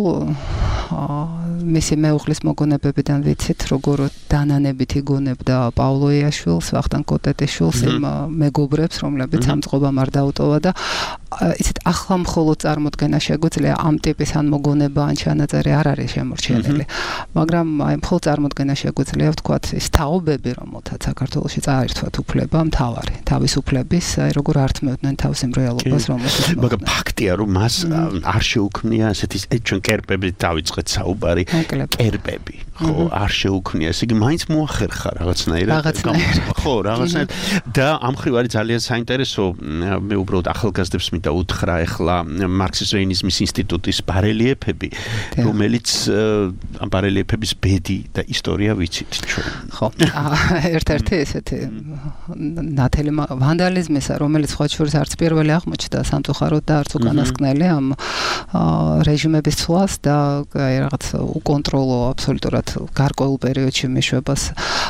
Speaker 9: მისი მეუღლის მოგონებებიდან ვიცით, როგორ დანანებით იგონებდა პავლო იაშვილს, ვახტანგ კოტეტიშვილს, იმ მეგობრებს, რომლებიც ამ წყობამ არ დაუტოვა და იცით, ახლა მხოლოდ წარმოდგენა შეგვიძლია ამ ტიპის ან მოგონება ან ჩანაწერი არ არის შემორჩენილი. მაგრამ აი მხოლოდ წარმოდგენა შეგვიძლია ვთქვათ, ის თაობები, რომელთაც საქართველოში წაერთვათ უფლება, მთავარი, თავისუფლების, აი როგორ ართმევდნენ თავს იმ რეალობას, რომელსაც
Speaker 5: მაგრამ ფაქტია, რომ მას არ შეუქმნია ესეთი ჩვენ კერპებით დავიწყეთ საუბარი, კერპები, ხო, არ შეუქმნია, ესე იგი მაინც მოახერხა რაღაცნაირად. ხო, რაღაცნაირად და ამ მხრივ არის ძალიან საინტერესო, მე უბრალოდ ახალგაზრდებს მინდა უთხრა ახლა მარქსიზმის ინსტიტუტის ბარელიეფები, რომელიც ამ ბარელიეფების ბედი და ისტორია ვიცით ჩვენ.
Speaker 9: ხო, ერთ-ერთი ესეთი ნათელი ვანდალიზმისა, რომელიც სხვა შორის არც პირველი აღმოჩნდა სამწუხაროდ და არც უკანასკნელი ამ რეჟიმების ცვლას და აი რაღაც უკონტროლო აბსოლუტურად ვთქვათ, გარკვეულ პერიოდში მიშვებას.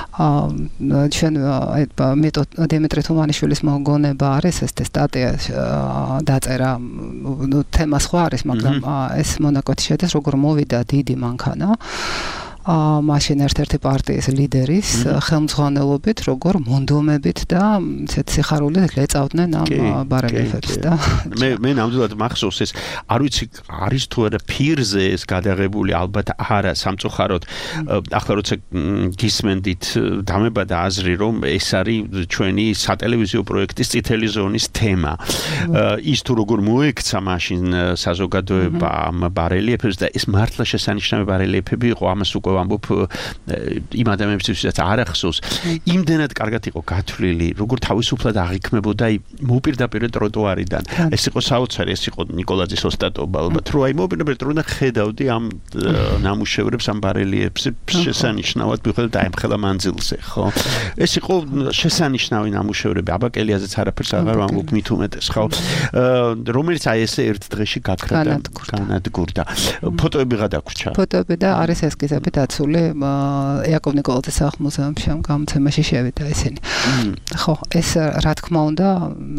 Speaker 9: ჩვენ დიმიტრი თუმანიშვილის მოგონება არის ეს სტატია დაწერა, ნუ თემა სხვა არის, მაგრამ ეს მონაკვეთი შედეს როგორ მოვიდა დიდი მანქანა. მაშინ ერთ-ერთი პარტიის ლიდერის ხელმძღვანელობით, როგორ მონდომებით და ესეთ სიხარულით ეწავდნენ ამ ბარელიეფებს და
Speaker 5: მე მე ნამდვილად მახსოვს ეს არ ვიცი არის თუ არა ფირზე ეს გადაღებული ალბათ არა სამწუხაროდ ახლა როცა გისმენდით დამებადა აზრი რომ ეს არის ჩვენი სატელევიზიო პროექტის წითელი ზონის თემა ის თუ როგორ მოექცა მაშინ საზოგადოება ამ ბარელიეფებს და ეს მართლა შესანიშნავი ბარელიეფები იყო ამას უკვე ვამბობ იმ ადამიანებისთვის არ ახსოვს იმდენად კარგად იყო გათვლილი როგორ თავისუფლად აღიქმებოდა მოპირდაპირე ტროტუარიდან ეს იყო საოცარი ეს იყო ნიკოლაძის ოსტატობა ალბათ რომ აი მოპირდაპირე ტროტუარიდან ხედავდი ამ ნამუშევრებს ამ ბარელიეფს შესანიშნავად მიხედავ დაემხელა მანძილზე ხო ეს იყო შესანიშნავი ნამუშევრები აბაკელიაზეც არაფერს აღარ ვამბობ მით უმეტეს ხო რომელიც აი ესე ერთ დღეში გაქრა და განადგურდა ფოტოები გადაგვრჩა
Speaker 9: ფოტოები და არის ესკიზები დაცული იაკობ ნიკოლაძის სახლ-მუზეუმში ამ გამოცემაში შევიდა ისინი ხო ეს რა თქმა უნდა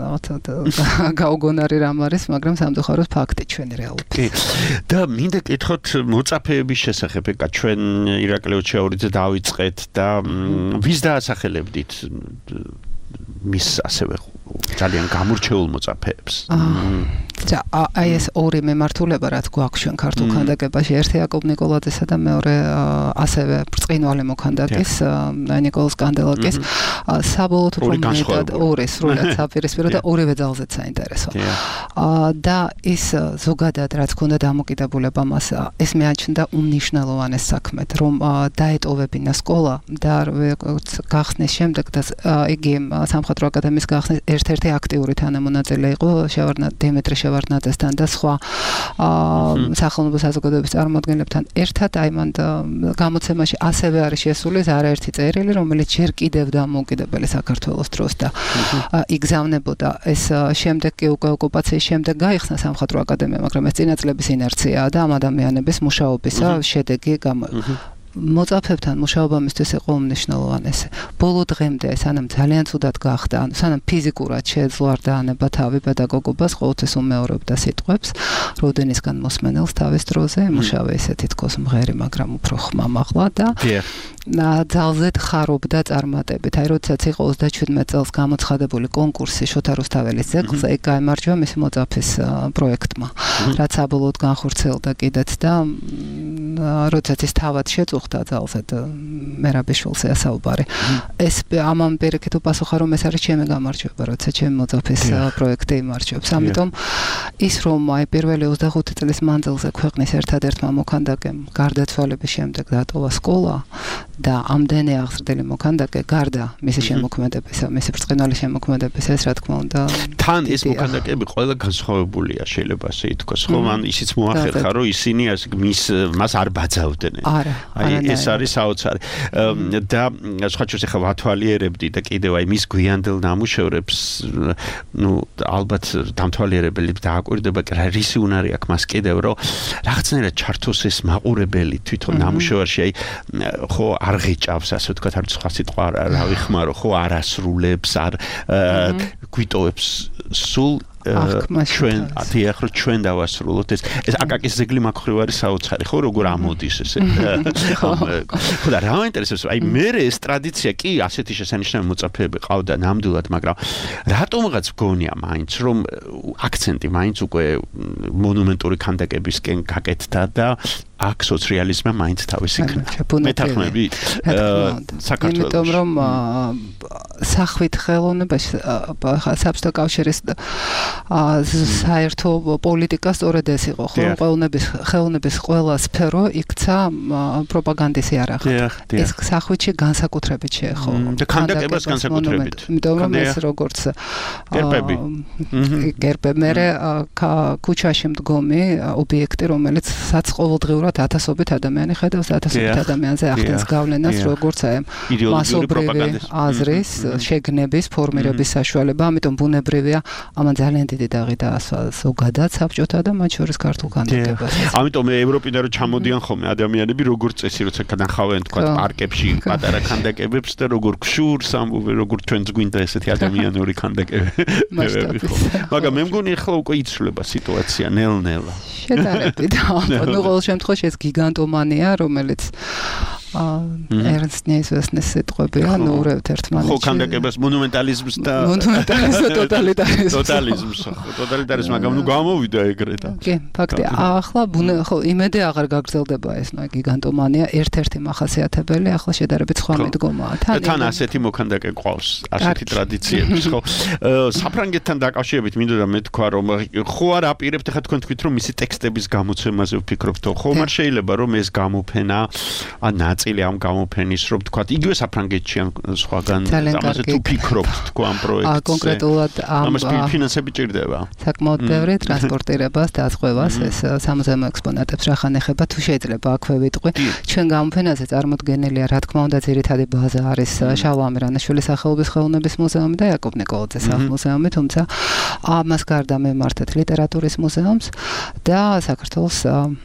Speaker 9: გაუგონარი რამ არის მაგრამ სამწუხაროდ ფაქტი ჩვენი რეალობისა
Speaker 5: და მინდა კითხოთ მოწაფეების შესახებ ეკა ჩვენ ირაკლი ოჩაურიძე დავიწყეთ და ვის დაასახელებდით მის ასევე ძალიან გამორჩეულ მოწაფეებს
Speaker 9: და აი ეს ორი მემართულება რაც გვაქვს ჩვენ ქართულ ქანდაკებაში ერთი იაკობ ნიკოლაძესა და მეორე ასევე ბრწყინვალე მოქანდაკის ნიკოლოზ კანდელაკის საბოლოოდ უფრო ორი სრულად საპირისპირო და ორივე ძალზეც საინტერესო და ის ზოგადად რაც ქონდა დამოკიდებულება მას ეს მეაჩნდა უმნიშვნელოვანეს საქმედ რომ დაეტოვებინა სკოლა და გახსნის შემდეგ და იგი სამხატვრო აკადემიის გახსნის ერთ-ერთი აქტიური თანამონაწილე იყო შევარდნა დიმიტრი შევარდნაძესთან და სხვა სახელმწიფო საზოგადოების წარმოადგენლებთან ერთად აი მან გამოცემაში ასევე არის შესული არაერთი წერილი რომელიც ჯერ კიდევ დამოუკიდებელი საქართველოს დროს და იგზავნებოდა ეს შემდეგ კი უკვე ოკუპაციის შემდეგ გაიხსნა სამხატვრო აკადემია მაგრამ ეს წინა წლების ინერციაა და ამ ადამიანების მუშაობისა შედეგი მოწაფეებთან მუშაობა მისთვის იყო უმნიშვნელოვანესი. ბოლო დღემდე სანამ ძალიან ცუდად გახდა, ანუ სანამ ფიზიკურად შეეძლო არ დაანება თავი პედაგოგობას, ყოველთვის უმეორებდა სიტყვებს, როდენისგან მოსმენელს თავის დროზე, მუშაობა ისე თითქოს მღერი, მაგრამ უფრო ხმამაღლა და ძალზედ ხარობდა წარმატებით. აი როდესაც იყო ოცდაჩვიდმეტ წელს გამოცხადებული კონკურსი შოთა რუსთაველის ძეგლზე, ეგ გაიმარჯვა მისი მოწაფის პროექტმა, რაც საბოლოოდ განხორციელდა კიდეც და როდესაც ის თავად შეწუხდა ძალზედ მერაბიშვილს ესაუბარი. ეს ამან პირიქით უპასუხა რომ ეს არის ჩემი გამარჯვება, როცა ჩემი მოწაფის პროექტი იმარჯვებს. ამიტომ ის რომ აი პირველი ოცდახუთი წლის მანძილზე ქვეყნის ერთადერთმა მოქანდაკემ გარდაცვალების შემდეგ დატოვა სკოლა და ამდენი აღზრდილი მოქანდაკე გარდა მისი შემოქმედებისა, მისი ბრწყინვალე შემოქმედებისა ეს რა თქმა უნდა
Speaker 5: თან ეს მოქანდაკეები ყველა განსხვავებულია შეიძლება ასე ითქვას, ხო? მან ისიც მოახერხა რომ ისინი მის მას არ ბაძავდნენ. აი ეს არის საოცარი. და სხვა შორის ახლა ვათვალიერებდი და კიდევ აი მის გვიანდელ ნამუშევრებს ნუ ალბათ დამთვალიერებელი დააკვირდება რა რისი უნარი აქვს მას კიდევ რომ რაღაცნაირად ჩართოს ეს მაყურებელი თვითონ ნამუშევარში აი ხო არ ღიჭავს ასე ვთქვათ არ სხვა სიტყვა რა ვიხმარო ხო არ ასრულებს არ გვიტოვებს სულ ჩვენ ათი ახლა ჩვენ დავასრულოთ ეს ეს აკაკის ზეგლი მაგხრივ არის საოცარი ხო როგორ ამოდის ესე ხო და რა მაინტერესებს აი მე ეს ტრადიცია კი ასეთი შესანიშნავი მოწაფეები ყავდა ნამდვილად მაგრამ რატომღაც გონია მაინც რომ აქცენტი მაინც უკვე მონუმენტური ქანდაკებისკენ გაკეთდა და აქ სოციალიზმმა მაინც თავისი მეთანხმებით საქართველოს
Speaker 9: იმიტომ რომ სახვით ხელოვნებაში საბჭოთა კავშირის საერთო პოლიტიკა სწორედ ეს იყო ხო ხელოვნების ხელოვნების ყველა სფერო იქცა პროპაგანდის იარაღად ეს სახვიჩი განსაკუთრებით შეეხო
Speaker 5: და ქანდაკებას განსაკუთრებით
Speaker 9: იმიტომ რომ ეს როგორც
Speaker 5: გერბები
Speaker 9: გერბები მე ქუჩაში მდგომი ობიექტი რომელიც საცხოვრებლად ვთქვათ, ათასობით ადამიანი ხედავს ათასობით ადამიანზე ახდენს გავლენას, როგორც აი მასობრივი აზრის შეგნების ფორმირების საშუალება, ამიტომ ბუნებრივია ამან ძალიან დიდი დაღი დაასვა ზოგადად საბჭოთა და მათ შორის ქართულ კანდიდატებს.
Speaker 5: ამიტომ ევროპიდან რომ ჩამოდიან ხოლმე ადამიანები როგორც წესი როცა განახავენ თქვა პარკებში პატარა ქანდაკებებს და როგორ გშურს ამბობენ როგორ ჩვენც გვინდა ესეთი ადამიანური ქანდაკებები. მაგრამ მე მგონი ახლა უკვე იცვლება სიტუაცია ნელ-ნელა.
Speaker 9: შედარებით. ნუ ყოველ შემთხვევაში ეს გიგანტომანია, რომელიც ernst neizvestnes sitqvebia, nu urebt ertmanetshi.
Speaker 5: ხო, ქანდაკებას მონუმენტალიზმს და
Speaker 9: მონუმენტალიზმს და ტოტალიტარიზმს.
Speaker 5: ტოტალიზმს, ტოტალიტარიზმს, მაგრამ ნუ გამოვიდა ეგრეთ.
Speaker 9: კი, ფაქტია. ახლა ხო, იმედი აღარ გაგრძელდება ეს გიგანტომანია, ერთ-ერთი მახასიათებელი, ახლა შედარებით სხვა მიდგომაა.
Speaker 5: თან ასეთი მოქანდაკე ყავს, ასეთი ტრადიციები, ხო. საფრანგეთთან დაკავშირებით მინდოდა მე თქვა, რომ ხო არ აპირებთ, ხა თქვენ თქვით, რომ მისი ტექსტების გამოცემაზე ვფიქრობთ, ხო, მაგრამ შეიძლება რომ ეს გამოფენა ან წილი ამ გამოფენის რომ თქვა იგივე საფრანგეთში ან სხვაგან ამაზე თუ ფიქრობთ თქვა ამ პროექტზე
Speaker 9: კონკრეტულად ამ
Speaker 5: ფინანსები ჭირდება
Speaker 9: საკმაოდ ბევრი ტრანსპორტირებას დაწყვევას ეს სამუზეუმო ექსპონატებს რახან ეხება თუ შეიძლება აქვე ვიტყვი ჩვენ გამოფენაზე წარმოდგენილია რა თქმა უნდა ძირითადი ბაზა არის შალვა ამირანაშვილის სახელობის ხელოვნების მუზეუმი და იაკობ ნიკოლაძეს სახლ-მუზეუმი თუმცა ამას გარდა მემართეთ ლიტერატურის მუზეუმს და საქართველოს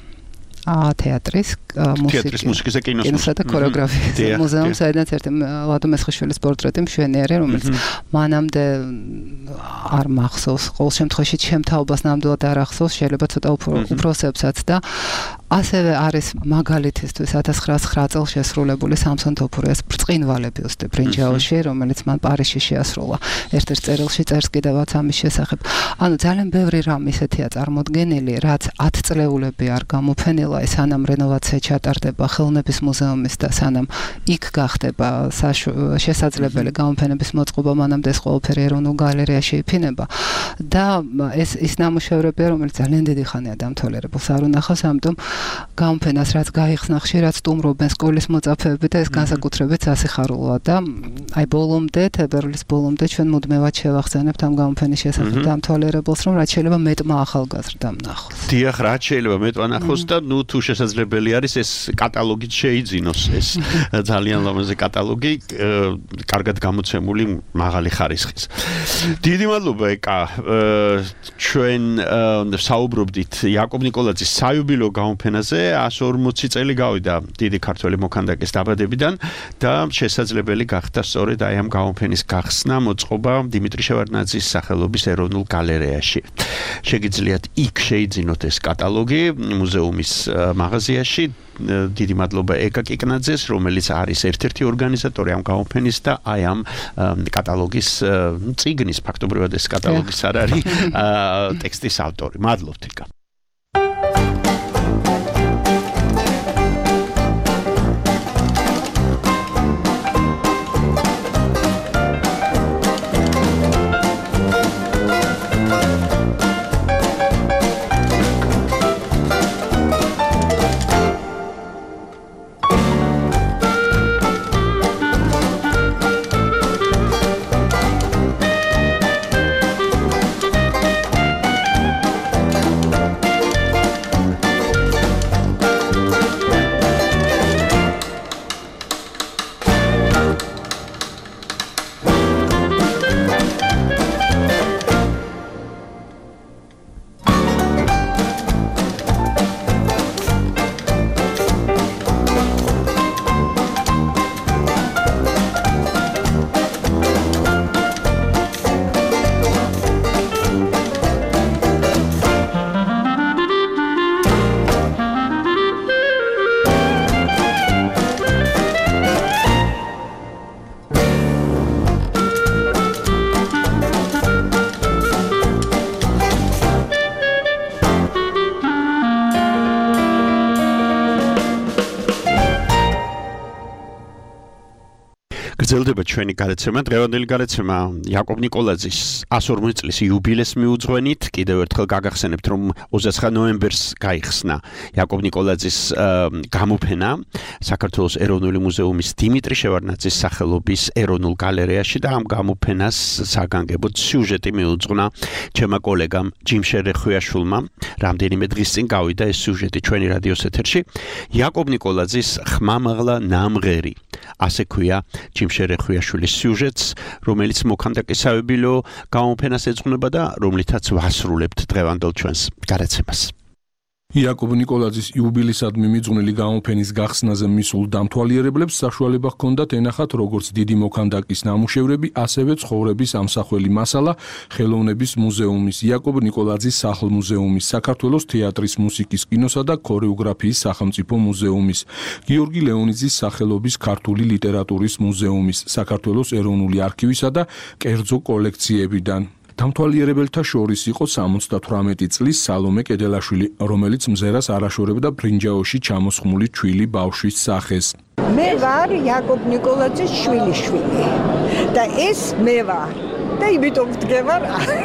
Speaker 9: ა თეატრის
Speaker 5: მუსიკის და კინოს
Speaker 9: და ქორეოგრაფიის მუზეუმს, საიდანაც ერთი ლადო მესხიშვილის პორტრეტი მშვენიერი, რომელიც მანამდე არ მახსოვს, ყოველ შემთხვევაში ჩემ თაობას ნამდვილად არ ახსოვს, შეიძლება ცოტა უფროსებსაც და ასევე არის მაგალითისთვის ათას ცხრაასი წელს შესრულებული სამსონ თოფურიას ბრწყინვალე ბიუსტი ბრინჯაოში, რომელიც მან პარიზში შეასრულა. ერთ-ერთ წერილში წერს კიდევაც ამის შესახებ. ანუ ძალიან ბევრი რამ ისეთია წარმოდგენილი, რაც ათ წლეულები არ გამოფენილა, სანამ რენოვაცია ჩატარდება ხელოვნების მუზეუმის და სანამ იქ გახდება შესაძლებელი გამოფენების მოწყობა, მანამდე ეს ყველაფერი ეროვნულ გალერეაში იფინება და ეს ის ნამუშევრებია, რომელიც ძალიან დიდი ხანია დამთვალიერებულს არ უნახავს, ამიტომ გამოფენას რაც გაიხსნა ხშირად სტუმრობენ სკოლის მოწაფეები და ეს განსაკუთრებით სასიხარულოა და აი ბოლომდე თებერვლის ბოლომდე ჩვენ მუდმივად შევახსენებთ ამ გამოფენის შესახებ დამთვალიერებულს, რომ რაც შეიძლება მეტმა ახალგაზრდამ ნახოს.
Speaker 5: დიახ, რაც შეიძლება მეტმა ნახოს და ნუ თუ შესაძლებელი არის ეს კატალოგი შეიძინოს ეს ძალიან ლამაზი კატალოგი კარგად გამოცემული მაღალი ხარისხის. დიდი მადლობა ეკა ჩვენ საუბრობდით იაკობ ნიკოლაძის საიუბილეო გამოფენაზე εκατს ორმოცი წელი გავიდა დიდი ქართველი მოქანდაკის დაბადებიდან და შესაძლებელი გახდა სწორედ აი ამ გამოფენის გახსნა მოწყობა დიმიტრი შევარდნაძის სახელობის ეროვნულ გალერეაში. შეგიძლიათ იქ შეიძინოთ ეს კატალოგი მუზეუმის მაღაზიაში. დიდი მადლობა ეკა კიკნაძეს, რომელიც არის ერთ-ერთი ორგანიზატორი ამ გამოფენის და აი ამ კატალოგის წიგნის ფაქტობრივად ეს კატალოგის არ არის ტექსტის ავტორი. მადლობთ ეკა. გრძელდება ჩვენი გადაცემა, დღევანდელი გადაცემა იაკობ ნიკოლაძის one forty წლის იუბილეს მიუძღვენით. კიდევ ერთხელ გაგახსენებთ, რომ ოცდაცხრა ნოემბერს გაიხსნა იაკობ ნიკოლაძის გამოფენა საქართველოს ეროვნული მუზეუმის დიმიტრი შევარდნაძის სახელობის ეროვნულ გალერეაში და ამ გამოფენას საგანგებოდ სიუჟეტი მიუძღვნა ჩემმა კოლეგამ ჯიმ შერეხვიაშვილმა. რამდენიმე დღის წინ გავიდა ეს სიუჟეტი ჩვენი რადიოს ეთერში. იაკობ ნიკოლაძის ხმამაღლა ნამღერი. ასე ქვია ჯიმ შერეხვიაშვილის სიუჟეტს, რომელიც მოქანდაკისავებილო გამოფენას ეძღვნება და რომლითაც ვასრულებთ დღევანდელ ჩვენს გადაცემას.
Speaker 11: იაკობ ნიკოლაძის იუბილისადმი მიძღვნილი გამოფენის გახსნაზე მისულ დამთვალიერებლებს საშუალება ჰქონდათ ენახათ როგორც დიდი მოქანდაკის ნამუშევრები, ასევე ცხოვრების ამსახველი მასალა ხელოვნების მუზეუმის, იაკობ ნიკოლაძის სახლ-მუზეუმის, საქართველოს თეატრის, მუსიკის, კინოსა და ქორეოგრაფიის სახელმწიფო მუზეუმის, გიორგი ლეონიძის სახელობის ქართული ლიტერატურის მუზეუმის, საქართველოს ეროვნული არქივისა და კერძო კოლექციებიდან. დამთვალიერებელთა შორის იყო სამოცდათვრამეტი წლის სალომე კედელაშვილი, რომელიც მზერას არაშორებდა ბრინჯაოში ჩამოსხმული ჩვილი ბავშვის სახეს.
Speaker 12: მე ვარ იაკობ ნიკოლაძის შვილიშვილი და ეს მე ვარ და იმიტომ ვდგება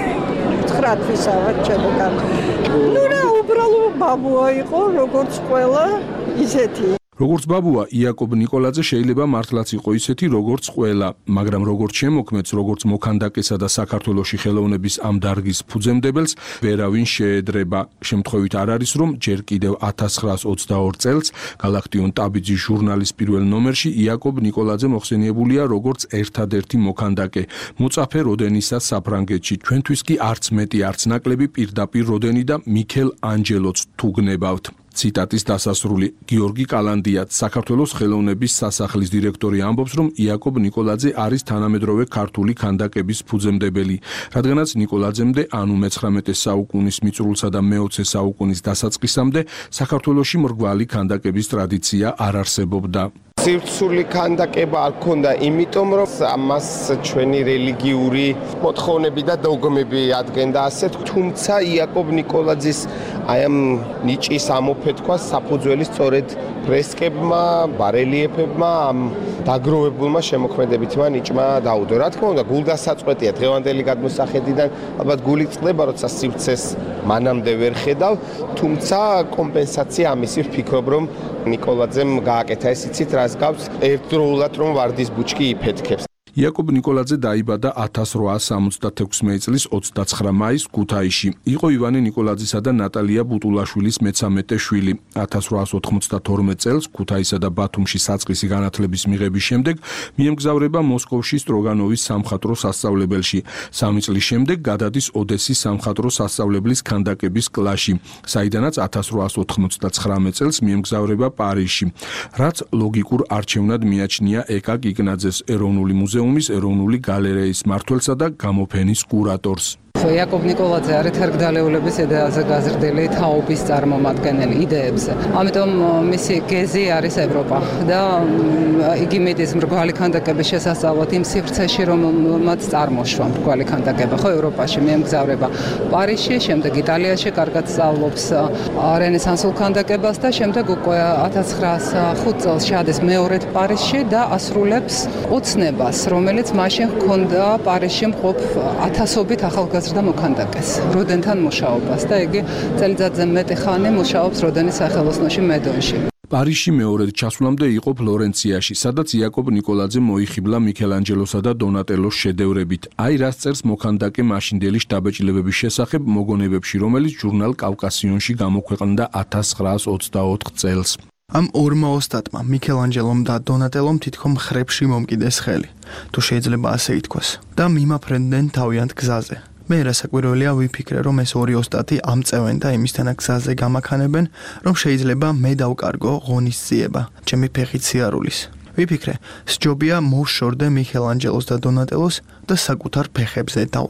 Speaker 12: ცხრა თვისაა ჩემო გამ. ნუ რა უბრალო ბაბუა იყო, როგორც ყველა ისეთი.
Speaker 11: როგორც ბაბუა, იაკობ ნიკოლაძე შეიძლება მართლაც იყო ისეთი, როგორც ყველა, მაგრამ როგორც შემოქმედს, როგორც მოქანდაკესა და საქართველოში ხელოვნების ამ დარგის ფუძემდებელს, ვერავინ შეედრება. შემთხვევით არ არის, რომ ჯერ კიდევ ათას ცხრაას ოცდაორ წელს გალაქტიონ ტაბიძის ჟურნალის პირველ ნომერში იაკობ ნიკოლაძე მოხსენიებულია როგორც ერთადერთი მოქანდაკე. მოწაფე როდენისა საფრანგეთში, ჩვენთვის კი არც მეტი, არც ნაკლები პირდაპირ როდენი და მიქელ ანჯელოც თუ გნებავთ. ციტატის დასასრული. გიორგი კალანდიაც, საქართველოს ხელოვნების სასახლის დირექტორი ამბობს, რომ იაკობ ნიკოლაძე არის თანამედროვე ქართული ქანდაკების ფუძემდებელი, რადგანაც ნიკოლაძემდე, ანუ მეცხრამეტე საუკუნის მიწურულსა და მეოცე საუკუნის დასაწყისამდე საქართველოში მრგვალი ქანდაკების ტრადიცია არ არსებობდა.
Speaker 13: სივრცული ქანდაკება არ ქონდა, იმიტომ რომ ამას ჩვენი რელიგიური მოთხოვნები და დოგმები ადგენდა ასეთ, თუმცა იაკობ ნიკოლაძის აი ამ ნიჭის ამოფეთქვას საფუძველი სწორედ ფრესკებმა, ბარელიეფებმა, ამ დაგროვებულმა შემოქმედებითმა ნიჭმა დაუდო. რა თქმა უნდა, გულდასაწყვეტია დღევანდელი გადმოსახედიდან, ალბათ გული წყდება, როცა სივრცეს მანამდე ვერ ხედავ, თუმცა კომპენსაცია ამისი ვფიქრობ, რომ ნიკოლაძემ გააკეთა ეს იცით რას გავს ერთდროულად რომ ვარდის ბუჩქი იფეთქებს.
Speaker 11: იაკობ ნიკოლაძე დაიბადა ათას რვაას სამოცდათექვსმეტი წლის ოცდაცხრა მაისს ქუთაისში. იყო ივანე ნიკოლაძისა და ნატალია ბუტულაშვილის მეცამეტე შვილი. ათას რვაას ოთხმოცდათორმეტ წელს ქუთაისა და ბათუმში საწყისი განათლების მიღების შემდეგ მიემგზავრება მოსკოვში სტროგანოვის სამხატვრო სასწავლებელში. სამი წლის შემდეგ გადადის ოდესის სამხატვრო სასწავლებლის ქანდაკების კლასში, საიდანაც ათას რვაას ოთხმოცდაცხრამეტ წელს მიემგზავრება პარიზში. რაც ლოგიკურ არჩევნად მიაჩნია ეკა კიკნაძეს, ეროვნული მუზეუმის ეროვნული გალერეის მმართველსა და გამოფენის კურატორს.
Speaker 9: იაკობ ნიკოლაძე არის თერგდალეულების იდეაზე გაზრდილი თაობის წარმომადგენელი იდეებზე. ამიტომ მისი გეზი არის ევროპა და იგი მიდის მრგვალი ქანდაკების შესასწავლად იმ სივრცეში, რომელმაც წარმოშვა მრგვალი ქანდაკება. ხო, ევროპაში მიემგზავრება პარიზში, შემდეგ იტალიაში კარგად სწავლობს რენესანსულ ქანდაკებას და შემდეგ უკვე ათას ცხრაას ხუთ წელს შეადის მეორედ პარიზში და ასრულებს ოცნებას, რომელიც მაშინ ჰქონდა პარიზში მყოფ ათასობით ახალგაზრდა და მოქანდაკეს როდენთან მუშაობას და იგი წელიწადზე მეტი ხანი მუშაობს როდენის სახელოსნოში მედონში.
Speaker 11: პარიზში მეორედ ჩასვლამდე იყო ფლორენციაში, სადაც იაკობ ნიკოლაძე მოიხიბლა მიქელანჯელოსა და დონატელოს შედევრებით. აი რას წერს მოქანდაკე მაშინდელი შთაბეჭდილებების შესახებ მოგონებებში, რომელიც ჟურნალ კავკასიონში გამოქვეყნდა ათას ცხრაას ოცდაოთხ წელს.
Speaker 14: ამ ორმა ოსტატმა, მიქელანჯელომ და დონატელომ თითქოს ხრებში მომკიდეს ხელი, თუ შეიძლება ასე ითქვას, და მიმაფრენდნენ თავიანთ გზაზე. მე რასაკვირველია ვიფიქრე, რომ ეს ორი ოსტატი ამწევენ და იმისთანა გზაზე გამაქანებენ, რომ შეიძლება მე დავკარგო ღონისძიება, ჩემი ფეხით სიარულის. ვიფიქრე, სჯობია მოვშორდე მიქელანჯელოს და დონატელოს და საკუთარ ფეხებზე დავდგე.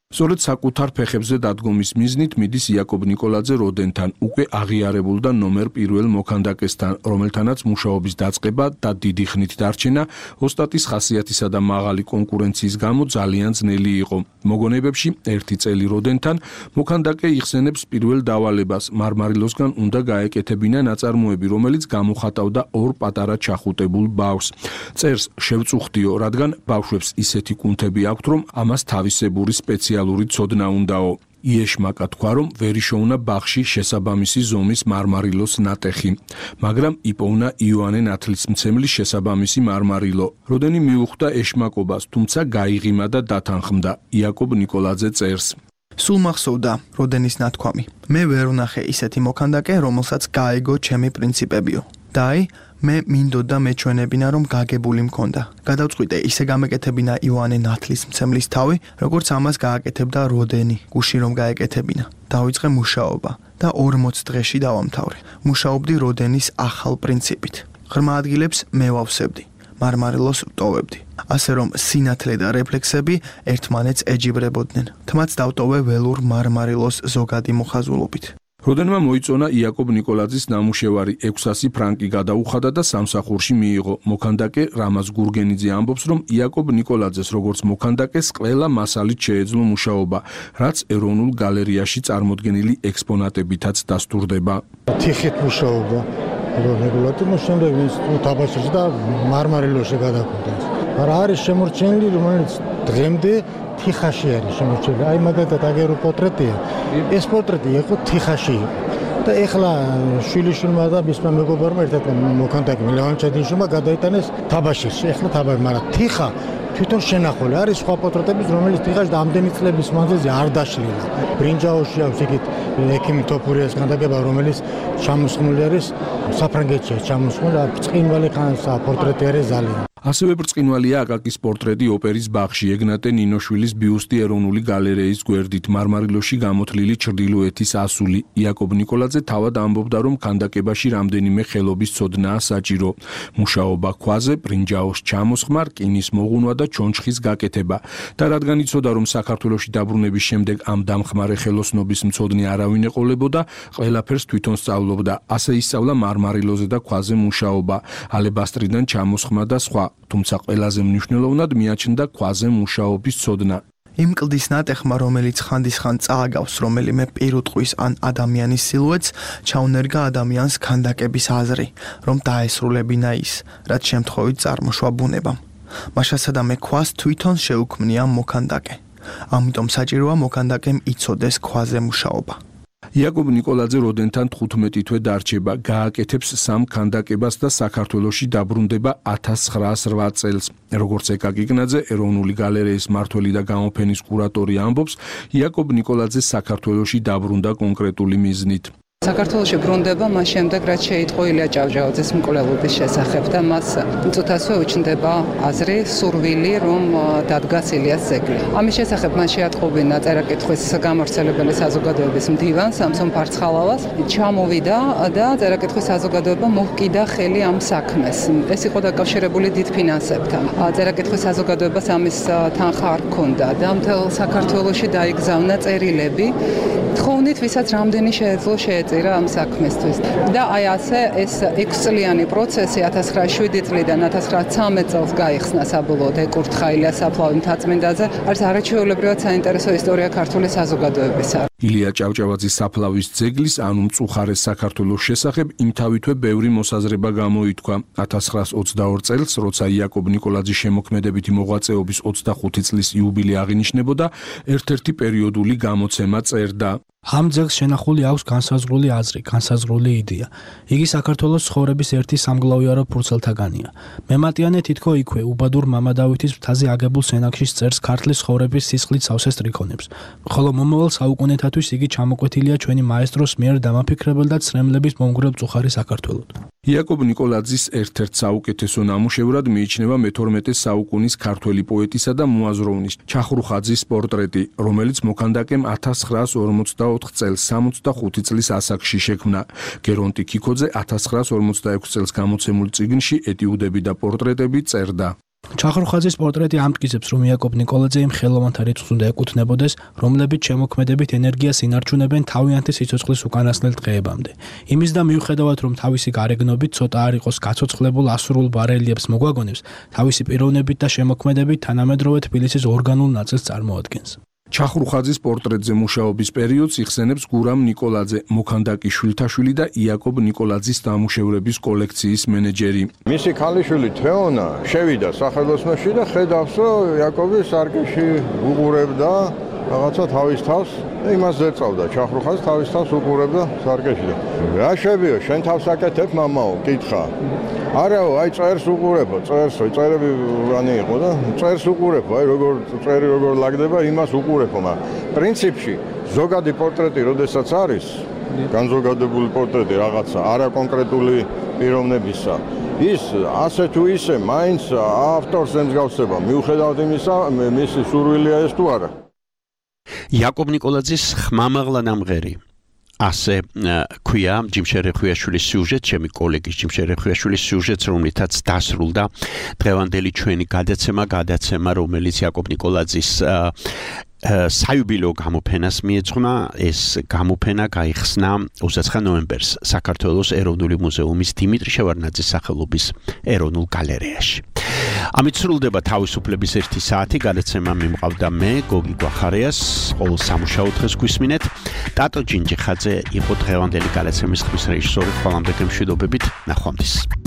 Speaker 11: სწორედ საკუთარ ფეხებზე დადგომის მიზნით მიდის იაკობ ნიკოლაძე როდენთან, უკვე აღიარებულ და ნომერ პირველ მოქანდაკესთან, რომელთანაც მუშაობის დაწყება და დიდი ხნით დარჩენა ოსტატის ხასიათისა და მაღალი კონკურენციის გამო ძალიან ძნელი იყო. მოგონებებში ერთი წელი როდენთან მოქანდაკე იხსენებს პირველ დავალებას, მარმარილოსგან უნდა გაეკეთებინა ნაწარმოები, რომელიც გამოხატავდა ორ პატარა ჩახუტებულ ბავშვს. წერს შევწუხდიო, რადგან ბავშვებს ისეთი კუნთები აქვთ, რომ ამას თავისებური სპეციალური ცოდნა უნდაო. იეშმაკა თქვა, რომ ვერ იშოვნა ბაღში შესაბამისი ზომის მარმარილოს ნატეხი, მაგრამ იპოვნა იოანე ნათლისმცემლის შესაბამისი მარმარილო. როდენი მიუხვდა ეშმაკობას, თუმცა გაიღიმა და დათანხმდა. იაკობ ნიკოლაძე წერს.
Speaker 14: სულ მახსოვდა როდენის ნათქვამი. მე ვერ ვნახე ისეთი მოქანდაკე, რომელსაც გაეგო ჩემი პრინციპებიო. და აი, მე მინდოდა მეჩვენებინა, რომ გაგებული მქონდა. გადავწყვიტე ისე გამეკეთებინა იოანე ნათლისმცემლის თავი, როგორც ამას გააკეთებდა როდენი, გუში რომ გაეკეთებინა. დავიწყე მუშაობა და ორმოც დღეში დავამთავრე. მუშაობდი როდენის ახალ პრინციპით. ღრმა ადგილებს მე ვავსებდი. მარმარილოს ვტოვებდი. ასე რომ სინათლე და რეფლექსები ერთმანეთს ეჯიბრებოდნენ. თმაც დავტოვე ველურ მარმარილოს ზოგადი მოხაზულობით.
Speaker 11: როდენმა მოიწონა იაკობ ნიკოლაძის ნამუშევარი ექვსასი ფრანკი გადაუხადა და სამსახურში მიიღო. მოქანდაკე რამაზ გურგენიძე ამბობს, რომ იაკობ ნიკოლაძეს როგორც მოქანდაკეს ყველა მასალით შეეძლო მუშაობა, რაც ეროვნულ გალერეაში წარმოდგენილი ექსპონატებითაც დასტურდება.
Speaker 15: თიხით მუშაობა რეგულატი შემდეგ თაბაშირში და მარმარილოში გადაკვდა. მაგრამ არის შემორჩენილი, რომელიც დღემდე თიხაში არის შემორჩენილი. აი მაგალითად აგერო პორტრეტია. ეს პორტრეტი იყო თიხაში. და ეხლა შვილიშვილმა და მისმა მეგობარმა ერთად მოქანდაკე ლევან ჩადინშვილმა გადაიტანეს თაბაშირში. ეხლა თაბაში, მაგრამ თიხა თვითონ შენახული არის სხვა პორტრეტების, რომელიც თიხაში და ამდენი წლების მანძილზე არ დაშლილა. ბრინჯაოში აქვს იქით ექიმი თოფურიას ქანდაკება, რომელიც ჩამოსხმული არის საფრანგეთში, ჩამოსხმული ბრწყინვალე ხანის პორტრეტი არის ძალიან.
Speaker 11: ასევე ბრწყინვალეა აკაკის პორტრეტი ოპერის ბაღში, ეგნატე ნინოშვილის ბიუსტი ეროვნული გალერეის გვერდით, მარმარილოში გამოთლილი ჩრდილოეთის ასული. იაკობ ნიკოლაძე თავად ამბობდა, რომ ქანდაკებაში რამდენიმე ხელობის ცოდნაა საჭირო. მუშაობა ქვაზე, ბრინჯაოს ჩამოსხმა, რკინის მოღუნვა და ჩონჩხის გაკეთება. და რადგან იცოდა, რომ საქართველოში დაბრუნების შემდეგ ამ დამხმარე ხელოსნობის მცოდნე არავინ ეყოლებოდა, ყველაფერს თვითონ სწავლობდა. ასე ისწავლა მარმარილოზე და ქვაზე მუშაობა, ალებასტრიდან ჩამოსხმა და სხვა. თუმცა ყველაზე მნიშვნელოვნად მიაჩნდა ქვაზე მუშაობის ცოდნა.
Speaker 14: იმ კლდის ნატეხმა, რომელიც ხანდისხან წააგავს რომელიმე პირუტყვის ან ადამიანის სილუეტს, ჩაუნერგა ადამიანს ქანდაკების აზრი, რომ დაესრულებინა ის, რაც შემთხვევით წარმოშვა ბუნებამ. მაშასადამე ქვას თვითონ შეუქმნია მოქანდაკე. ამიტომ საჭიროა მოქანდაკემ იცოდეს ქვაზე მუშაობა.
Speaker 11: იაკობ ნიკოლაძე როდენთან თხუთმეტი თვე დარჩება, გააკეთებს სამ ქანდაკებას და საქართველოში დაბრუნდება ათას ცხრაასი რვა წელს. როგორც ეკაკი კნაძე, ეროვნული გალერეის მმართველი და გამოფენის კურატორი ამბობს, იაკობ ნიკოლაძე საქართველოში დაბრუნდა კონკრეტული მიზნით.
Speaker 9: საქართველოში ბრუნდება მას შემდეგ, რაც შეიტყო ილია ჭავჭავაძის მკვლელობის შესახებ და მას მწუთასვე უჩნდება აზრი, სურვილი, რომ დადგას ილიას ძეგლი. ამის შესახებ მას შეატყობინა წერა-კითხვის გამავრცელებელი საზოგადოების მდივან სამსონ ფარცხალავას, ჩამოვიდა და წერა-კითხვის საზოგადოება მოჰკიდა ხელი ამ საქმეს. ეს იყო დაკავშირებული დიდ ფინანსებთან. წერა-კითხვის საზოგადოებას ამის თანხა არ ჰქონდა და მთელ საქართველოში დაიგზავნა წერილები, თხოვნით, ვისაც რამდენი შეეძლო შეეწირა ამ საქმესთვის. და აი ასე ეს ექვსწლიანი პროცესი ათას ცხრაასი შვიდი წლიდან ათას ცხრაასი ცხრამეტ წელს გაიხსნა საბოლოოდ ეკურთხა ილიას საფლავი მთაწმინდაზე. არის არაჩვეულებრივად საინტერესო ისტორია ქართული საზოგადოებისა.
Speaker 11: ილია ჭავჭავაძის საფლავის ძეგლის, ანუ მწუხარეს საქართველოს შესახებ იმთავითვე ბევრი მოსაზრება გამოითქვა. ათას ცხრაასი ოცდაორი წელს, როცა იაკობ ნიკოლაძის შემოქმედებითი მოღვაწეობის ოცდახუთი წლის იუბილე აღინიშნებოდა, ერთ-ერთი პერიოდული გამოცემა წერდა.
Speaker 16: ამ ძეგლს შენახული აქვს განსაზღვრული აზრი, განსაზღვრული იდეა. იგი საქართველოს ცხოვრების ერთი სამგლოვიარო ფურცელთაგანია. მემატიანე თითქო იქვე, უბადურ მამადავითის მთაზე აგებულ სენაკში წერს ქართლის ცხოვრების სისხლით სავსე სტრიქონებს. ხოლო მომავალ საუკუნეთათვის იგი ჩამოკვეთილია ჩვენი მაესტროს მიერ დამაფიქრებელ და ცრემლების მომგვრელ მწუხარე საქართველოდ.
Speaker 11: იაკობ ნიკოლაძის ერთ-ერთ საუკეთესო ნამუშევრად მიიჩნევა მეთორმეტე საუკუნის ქართველი პოეტისა და მოაზროვნის ჩახრუხაძის პორტრეტი, რომელიც მოქანდაკემ ათას ცხრაასი ორმოცდაოთხ წელს სამოცდახუთი წლის ასაკში შექმნა. გერონტი ქიქოძე ათას ცხრაასი ორმოცდაექვსი წელს გამოცემულ წიგნში ეტიუდები და პორტრეტები წერდა.
Speaker 16: ჩახრუხაძის პორტრეტი ამტკიცებს, რომ იაკობ ნიკოლაძე იმ ხელოვანთა რიცხვს უნდა ეკუთვნებოდეს, რომლებიც შემოქმედებით ენერგიას ინარჩუნებენ თავიანთი სიცოცხლის უკანასკნელ დღეებამდე. იმის და მიუხედავად, რომ თავისი გარეგნობით ცოტა არ იყოს გაცოცხლებულ ასურულ ბარელიეფს მოგვაგონებს, თავისი პიროვნებით და შემოქმედებით თანამედროვე თბილისის ორგანულ ნაწილს წარმოადგენს.
Speaker 11: ჩახრუხაძის პორტრეტზე მუშაობის პერიოდს იხსენებს გურამ ნიკოლაძე, მოქანდაკის შვილთაშვილი და იაკობ ნიკოლაძის დამუშევრების კოლექციის მენეჯერი.
Speaker 17: მისი ქალიშვილი თეონა შევიდა სახელოსნოში და ხედავს, რომ იაკობი სარკეში უყურებდა რაღაცა თავის თავს, იმას ეწავდა ჩახრუხაძე თავის თავს უყურებდა სარკეში. რა შევიო, შენ თავს აკეთებ, მამაო, კითხა. არაო, აი წერს უყურებო, წერს, წერები რანი იყო და წერს უყურებო, აი როგორ წერი როგორ ლაგდება, იმას უყურებო, მაგრამ პრინციპში ზოგადი პორტრეტი როდესაც არის, განზოგადებული პორტრეტი რაღაცა, არა კონკრეტული პიროვნებისა, ის ასე თუ ისე მაინც ავტორს ემსგავსება, მიუხედავად იმისა, მისი სურვილია ეს თუ არა.
Speaker 5: იაკობ ნიკოლაძის ხმამაღლა ნამღერი ასე ქვია ჯიმშერე ხვიაშვილის სიუჟეტი, ჩემი კოლეგის ჯიმშერე ხვიაშვილის სიუჟეტი, რომლითაც დასრულდა დღევანდელი ჩვენი გადაცემა, გადაცემა, რომელიც იაკობ ნიკოლაძის საიუბილეო გამოფენას მიეძღვნა. ეს გამოფენა გაიხსნა ოცდაათი ნოემბერს საქართველოს ეროვნული მუზეუმის დიმიტრი შევარდნაძის სახელობის ეროვნულ გალერეაში. ამით სრულდება თავისუფლების ერთი საათი. გადაცემა მიმყავდა მე, გოგი გვახარიას, ყოველ სამუშაო დღეს გვისმინეთ. ტატო ჯინჯიხაძე იყო დღევანდელი გადაცემის ხმის რეჟისორი. ყველამ მშვიდობებით, ნახვამდის.